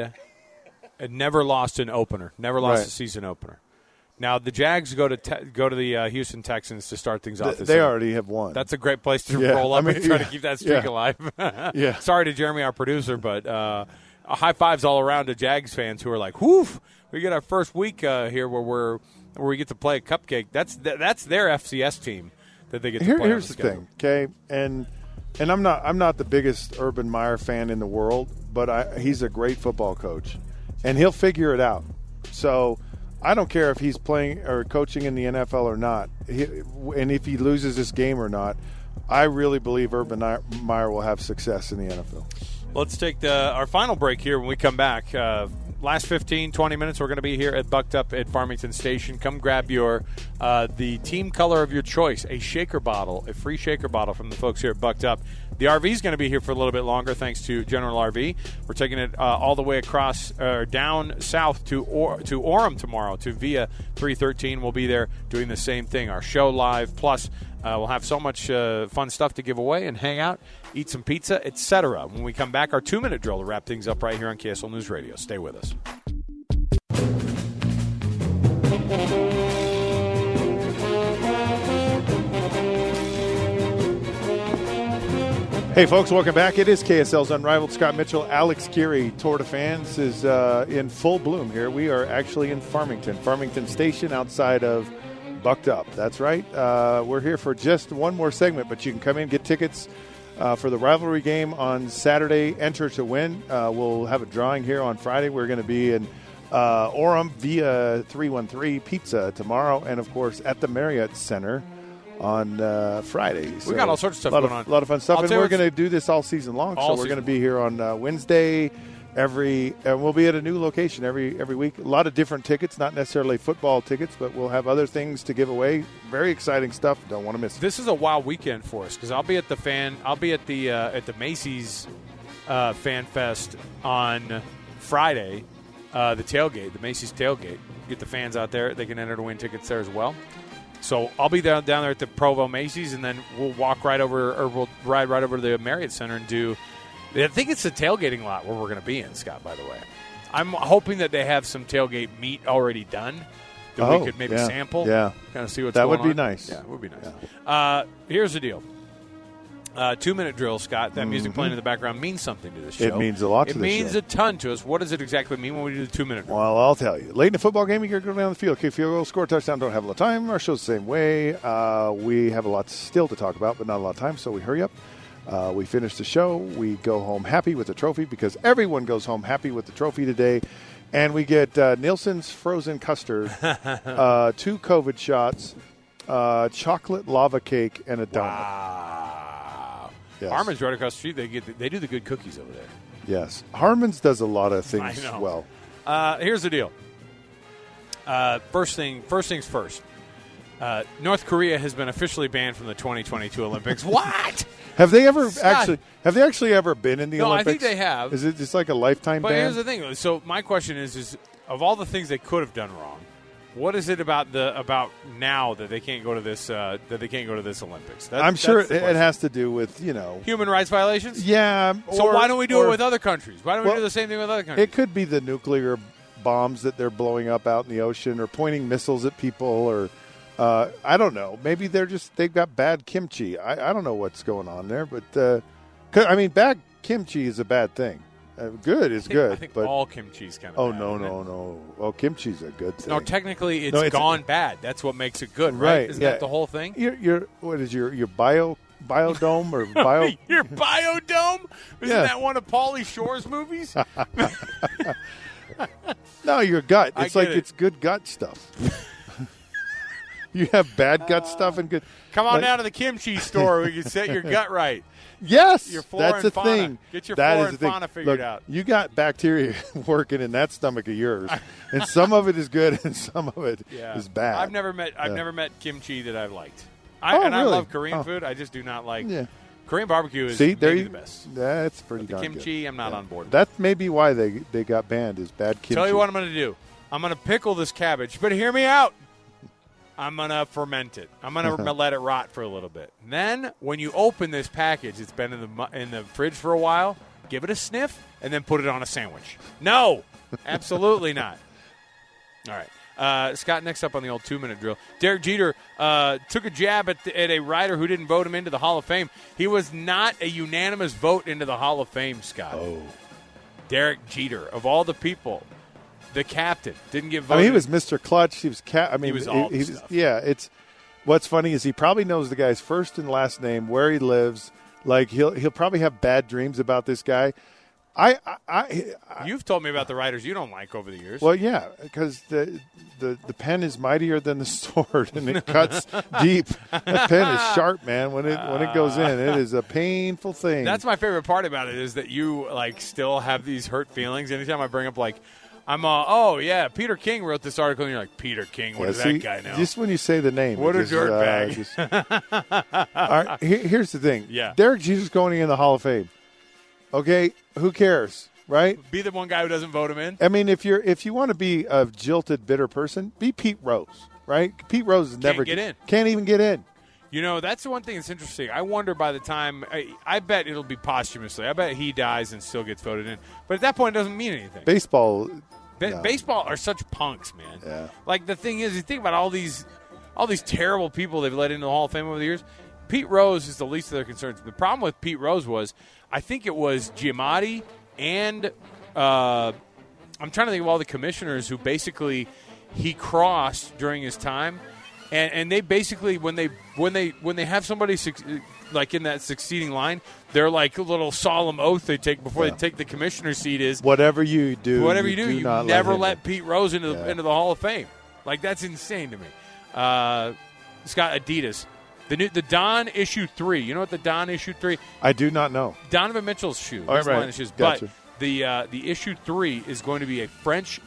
[SPEAKER 10] lost an opener, never lost a season opener. Now the Jags go to the Houston Texans to start things off.
[SPEAKER 12] They already have won.
[SPEAKER 10] That's a great place to roll up and try to keep that streak alive. Sorry to Jeremy, our producer, but. High fives all around to Jags fans who are like, "Whoo! We get our first week here where we get to play a cupcake." That's their FCS team that they get to play.
[SPEAKER 12] Here's the thing, okay? And I'm not the biggest Urban Meyer fan in the world, but he's a great football coach, and he'll figure it out. So I don't care if he's playing or coaching in the NFL or not, and if he loses this game or not. I really believe Urban Meyer will have success in the NFL.
[SPEAKER 10] Let's take our final break here when we come back. Last 15, 20 minutes, we're going to be here at Bucked Up at Farmington Station. Come grab the team color of your choice, a shaker bottle, a free shaker bottle from the folks here at Bucked Up. The RV is going to be here for a little bit longer, thanks to General RV. We're taking it all the way across, down south to Orem tomorrow, to Via 313. We'll be there doing the same thing, our show live, plus we'll have so much fun stuff to give away and hang out, eat some pizza, etc. When we come back, our 2-minute drill to wrap things up right here on KSL News Radio. Stay with us.
[SPEAKER 12] Hey, folks, welcome back. It is KSL's Unrivaled. Scott Mitchell, Alex Geary, Tour de Fans is in full bloom here. We are actually in Farmington Station outside of Bucked Up. That's right. We're here for just one more segment, but you can come in, get tickets for the rivalry game on Saturday. Enter to win. We'll have a drawing here on Friday. We're going to be in Orem via 313 Pizza tomorrow, and, of course, at the Marriott Center on Friday. So
[SPEAKER 10] we got all sorts of stuff going on.
[SPEAKER 12] A lot of fun stuff. And we're going to do this all season long. So we're going to be here on Wednesday and we'll be at a new location every week. A lot of different tickets, not necessarily football tickets, but we'll have other things to give away. Very exciting stuff. Don't want to miss it.
[SPEAKER 10] This is a wild weekend for us because I'll be at the Macy's Fan Fest on Friday, the Macy's tailgate. Get the fans out there. They can enter to win tickets there as well. So I'll be down there at the Provo Macy's, and then we'll walk right over, or we'll ride right over to the Marriott Center and do. I think it's the tailgating lot where we're going to be in, Scott. By the way, I'm hoping that they have some tailgate meat already done that we could maybe sample.
[SPEAKER 12] Yeah,
[SPEAKER 10] kind of see what's going on.
[SPEAKER 12] That would be nice.
[SPEAKER 10] Yeah, it would be nice. Yeah. Here's the deal. 2-minute drill, Scott. That music playing in the background means something to this show.
[SPEAKER 12] It means a lot to this show.
[SPEAKER 10] It means a ton to us. What does it exactly mean when we do the 2-minute drill?
[SPEAKER 12] Well, I'll tell you. Late in the football game, you got to go down the field, kick field goal, score a touchdown, don't have a lot of time. Our show's the same way. We have a lot still to talk about, but not a lot of time, so we hurry up. We finish the show. We go home happy with the trophy because everyone goes home happy with the trophy today. And we get Nielsen's frozen custard, 2 COVID shots, chocolate lava cake, and a donut.
[SPEAKER 10] Wow.
[SPEAKER 12] Yes.
[SPEAKER 10] Harmon's right across the street. They do the good cookies over there.
[SPEAKER 12] Yes. Harmon's does a lot of things well.
[SPEAKER 10] Here's the deal. First things first. North Korea has been officially banned from the 2022 Olympics. What?
[SPEAKER 12] Have they actually ever been in the Olympics?
[SPEAKER 10] No, I think they have.
[SPEAKER 12] Is it just like a lifetime ban?
[SPEAKER 10] But here's the thing. So my question is of all the things they could have done wrong, what is it about now that they can't go to this Olympics?
[SPEAKER 12] I'm sure it has to do with
[SPEAKER 10] human rights violations.
[SPEAKER 12] Yeah.
[SPEAKER 10] So why don't we do it with other countries? Why don't we do the same thing with other countries?
[SPEAKER 12] It could be the nuclear bombs that they're blowing up out in the ocean, or pointing missiles at people, or I don't know. Maybe they've got bad kimchi. I don't know what's going on there, but bad kimchi is a bad thing. Good is good.
[SPEAKER 10] I think
[SPEAKER 12] but
[SPEAKER 10] all kimchi is kind of
[SPEAKER 12] Oh,
[SPEAKER 10] bad,
[SPEAKER 12] no. Well, kimchi's a good thing.
[SPEAKER 10] No, technically it's gone bad. That's what makes it good, right? Isn't that the whole thing?
[SPEAKER 12] What is your biodome or bio?
[SPEAKER 10] Your biodome? Isn't that one of Pauly Shore's movies?
[SPEAKER 12] No, your gut. It's good gut stuff. You have bad gut stuff and good.
[SPEAKER 10] Come on down to the kimchi store. We can set your gut right.
[SPEAKER 12] Yes,
[SPEAKER 10] your flora
[SPEAKER 12] that's
[SPEAKER 10] and
[SPEAKER 12] a
[SPEAKER 10] fauna.
[SPEAKER 12] thing.
[SPEAKER 10] Get your
[SPEAKER 12] that
[SPEAKER 10] flora and fauna figured out.
[SPEAKER 12] You got bacteria working in that stomach of yours, and some of it is good, and some of it is bad.
[SPEAKER 10] I've never met kimchi that I've liked. I
[SPEAKER 12] really?
[SPEAKER 10] love Korean food. I just do not like Korean barbecue. Is
[SPEAKER 12] maybe
[SPEAKER 10] the best.
[SPEAKER 12] That's pretty
[SPEAKER 10] but the
[SPEAKER 12] darn
[SPEAKER 10] kimchi,
[SPEAKER 12] good.
[SPEAKER 10] I'm not on board.
[SPEAKER 12] That may be why they got banned. Is bad kimchi.
[SPEAKER 10] Tell you what I'm going to do. I'm going to pickle this cabbage, but hear me out. I'm going to ferment it. I'm going to let it rot for a little bit. And then when you open this package, it's been in the fridge for a while, give it a sniff, and then put it on a sandwich. No, absolutely not. All right. Scott, next up on the old 2-minute drill. Derek Jeter took a jab at a rider who didn't vote him into the Hall of Fame. He was not a unanimous vote into the Hall of Fame, Scott.
[SPEAKER 12] Oh.
[SPEAKER 10] Derek Jeter, of all the people. The captain didn't get voted.
[SPEAKER 12] He was Mr. Clutch. He was
[SPEAKER 10] he was all the stuff.
[SPEAKER 12] Yeah, it's what's funny is he probably knows the guy's first and last name, where he lives. Like he'll probably have bad dreams about this guy.
[SPEAKER 10] You've told me about the writers you don't like over the years.
[SPEAKER 12] Well, yeah, because the pen is mightier than the sword, and it cuts deep. The pen is sharp, man. When it goes in, it is a painful thing.
[SPEAKER 10] That's my favorite part about it is that you still have these hurt feelings. Anytime I bring up Peter King wrote this article, and you're like, Peter King, what does that guy know?
[SPEAKER 12] Just when you say the name.
[SPEAKER 10] What a dirtbag.
[SPEAKER 12] All right, here's the thing.
[SPEAKER 10] Yeah.
[SPEAKER 12] Derek Jeter's going in the Hall of Fame. Okay, who cares, right?
[SPEAKER 10] Be the one guy who doesn't vote him in.
[SPEAKER 12] I mean, if you want to be a jilted, bitter person, be Pete Rose, right? Pete Rose is never can't even get in.
[SPEAKER 10] You know, that's the one thing that's interesting. I wonder by the time I bet it'll be posthumously. I bet he dies and still gets voted in. But at that point, it doesn't mean anything.
[SPEAKER 12] Baseball.
[SPEAKER 10] Baseball are such punks, man.
[SPEAKER 12] Yeah.
[SPEAKER 10] Like the thing is, you think about all these terrible people they've let into the Hall of Fame over the years. Pete Rose is the least of their concerns. The problem with Pete Rose was, I think it was Giamatti and I'm trying to think of all the commissioners who basically he crossed during his time, and they basically when they have somebody like in that succeeding line, they're like a little solemn oath they take before they take the commissioner's seat is
[SPEAKER 12] whatever you do,
[SPEAKER 10] you never let Pete Rose into the Hall of Fame. Like, that's insane to me. Scott, Adidas. The Don Issue 3. You know what the Don Issue 3?
[SPEAKER 12] I do not know.
[SPEAKER 10] Donovan Mitchell's shoe.
[SPEAKER 12] All right.
[SPEAKER 10] Line of shoes.
[SPEAKER 12] Gotcha.
[SPEAKER 10] But the Issue 3 is going to be a Fresh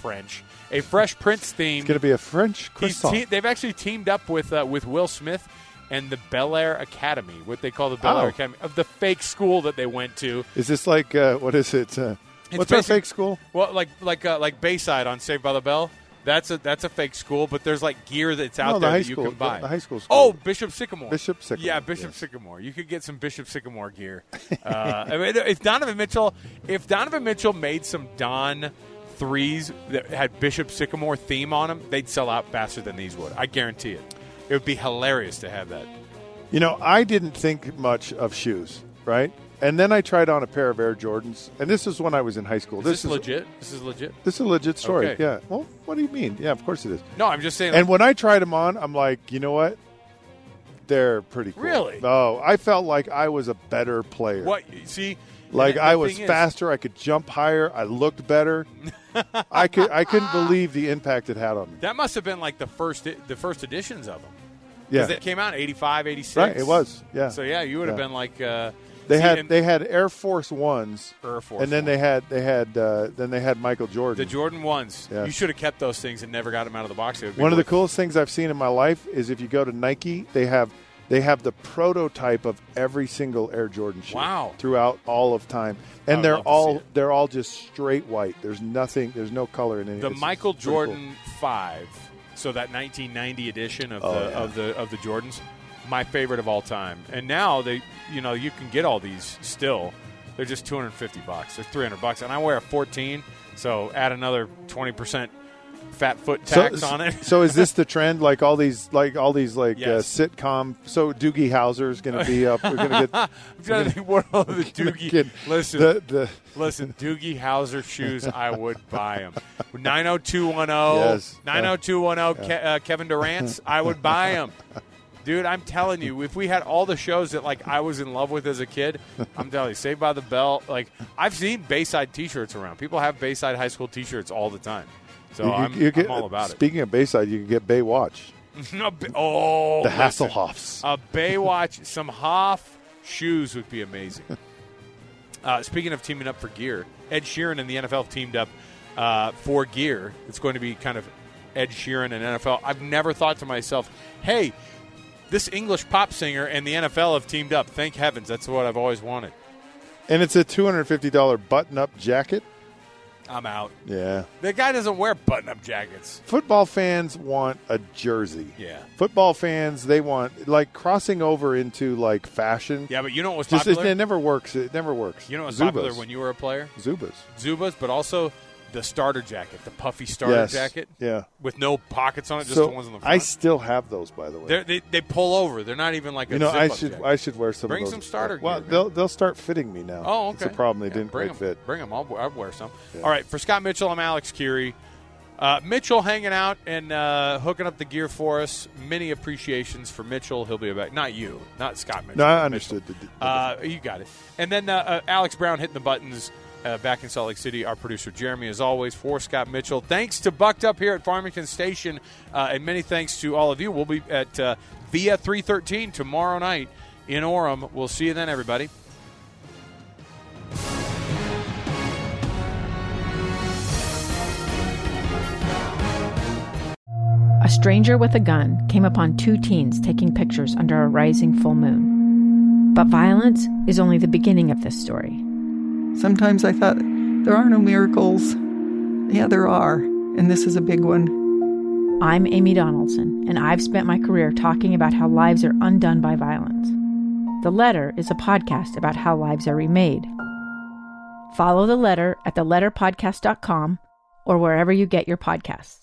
[SPEAKER 10] Prince theme.
[SPEAKER 12] It's going to be a French croissant.
[SPEAKER 10] They've actually teamed up with Will Smith and the Bel Air Academy, what they call the Bel Air Academy, of the fake school that they went to.
[SPEAKER 12] Is this like, what is it? What's our fake school?
[SPEAKER 10] Well, like Bayside on Saved by the Bell. That's a fake school, but there's like gear that's out there that you can buy.
[SPEAKER 12] The high school.
[SPEAKER 10] Oh, Bishop Sycamore.
[SPEAKER 12] Bishop Sycamore.
[SPEAKER 10] Yeah, Bishop Sycamore. You could get some Bishop Sycamore gear. I mean, if Donovan Mitchell made some Don 3s that had Bishop Sycamore theme on them, they'd sell out faster than these would. I guarantee it. It would be hilarious to have that.
[SPEAKER 12] You know, I didn't think much of shoes, right? And then I tried on a pair of Air Jordans, and this is when I was in high school.
[SPEAKER 10] This is legit? This is legit?
[SPEAKER 12] This is a legit story,
[SPEAKER 10] okay.
[SPEAKER 12] Yeah. Well, what do you mean? Yeah, of course it is.
[SPEAKER 10] No, I'm just saying.
[SPEAKER 12] And when I tried them on, I'm like, you know what? They're pretty cool.
[SPEAKER 10] Really?
[SPEAKER 12] Oh, I felt like I was a better player.
[SPEAKER 10] What? See?
[SPEAKER 12] Like I was faster, I could jump higher, I looked better. I couldn't believe the impact it had on me.
[SPEAKER 10] That must have been like the first editions of them.
[SPEAKER 12] Yeah.
[SPEAKER 10] Because it came out in 85, 86.
[SPEAKER 12] Right, it was. Yeah.
[SPEAKER 10] So yeah, you would have been like
[SPEAKER 12] they had Air Force Ones. And then they had Michael Jordan.
[SPEAKER 10] The Jordan 1s.
[SPEAKER 12] Yes.
[SPEAKER 10] You should have kept those things and never got them out of the box.
[SPEAKER 12] One of the coolest things I've seen in my life is if you go to Nike, they have the prototype of every single Air Jordan shoe.
[SPEAKER 10] Wow.
[SPEAKER 12] Throughout all of time. And they're all just straight white. There's no color in any.
[SPEAKER 10] The Michael Jordan 5. So that 1990 edition of the Jordans, my favorite of all time. And now you can get all these still. They're just $250. They're $300, and I wear a 14. So add another 20% fat foot tax on it.
[SPEAKER 12] So is this the trend? Like all these
[SPEAKER 10] Yes.
[SPEAKER 12] sitcom. So Doogie Howser is going to be up. We're going to get.
[SPEAKER 10] I'm trying to think what all the Doogie. Listen, Doogie Howser shoes. I would buy them. 90210.
[SPEAKER 12] Yes.
[SPEAKER 10] 90210. Kevin Durant's. I would buy them. Dude, I'm telling you, if we had all the shows that like I was in love with as a kid, I'm telling you, Saved by the Bell. Like I've seen Bayside T-shirts around. People have Bayside High School T-shirts all the time. So I'm all about it.
[SPEAKER 12] Speaking of Bayside, you can get Baywatch.
[SPEAKER 10] The
[SPEAKER 12] Hasselhoffs.
[SPEAKER 10] A Baywatch, some Hoff shoes would be amazing. Speaking of teaming up for gear, Ed Sheeran and the NFL teamed up for gear. It's going to be kind of Ed Sheeran and NFL. I've never thought to myself, hey, this English pop singer and the NFL have teamed up. Thank heavens. That's what I've always wanted.
[SPEAKER 12] And it's a $250 button-up jacket.
[SPEAKER 10] I'm out.
[SPEAKER 12] Yeah.
[SPEAKER 10] The guy doesn't wear button-up jackets.
[SPEAKER 12] Football fans want a jersey.
[SPEAKER 10] Yeah.
[SPEAKER 12] Football fans, they want, like, crossing over into, like, fashion.
[SPEAKER 10] Yeah, but you know what was popular?
[SPEAKER 12] It never works. It never works.
[SPEAKER 10] You know what was popular when you were a player?
[SPEAKER 12] Zubas,
[SPEAKER 10] but also the starter jacket, the puffy starter jacket.
[SPEAKER 12] Yeah.
[SPEAKER 10] With no pockets on it, just the ones on the front.
[SPEAKER 12] I still have those, by the way.
[SPEAKER 10] They pull over. They're not even like a zip-up jacket.
[SPEAKER 12] I should wear some
[SPEAKER 10] Bring
[SPEAKER 12] of those.
[SPEAKER 10] some starter
[SPEAKER 12] Well,
[SPEAKER 10] gear.
[SPEAKER 12] they'll start fitting me now.
[SPEAKER 10] Oh, okay.
[SPEAKER 12] That's the problem. They didn't quite fit.
[SPEAKER 10] Bring them. I'll wear some.
[SPEAKER 12] Yeah.
[SPEAKER 10] All right, for Scott Mitchell, I'm Alex Curie. Mitchell hanging out and hooking up the gear for us. Many appreciations for Mitchell. He'll be back. Not you. Not Scott Mitchell.
[SPEAKER 12] No, I understood.
[SPEAKER 10] You got it. And then Alex Brown hitting the buttons back in Salt Lake City. Our producer, Jeremy, as always, for Scott Mitchell. Thanks to Bucked Up here at Farmington Station, and many thanks to all of you. We'll be at Via 313 tomorrow night in Orem. We'll see you then, everybody.
[SPEAKER 18] A stranger with a gun came upon two teens taking pictures under a rising full moon. But violence is only the beginning of this story.
[SPEAKER 19] Sometimes I thought, there are no miracles. Yeah, there are, and this is a big one.
[SPEAKER 18] I'm Amy Donaldson, and I've spent my career talking about how lives are undone by violence. The Letter is a podcast about how lives are remade. Follow The Letter at theletterpodcast.com or wherever you get your podcasts.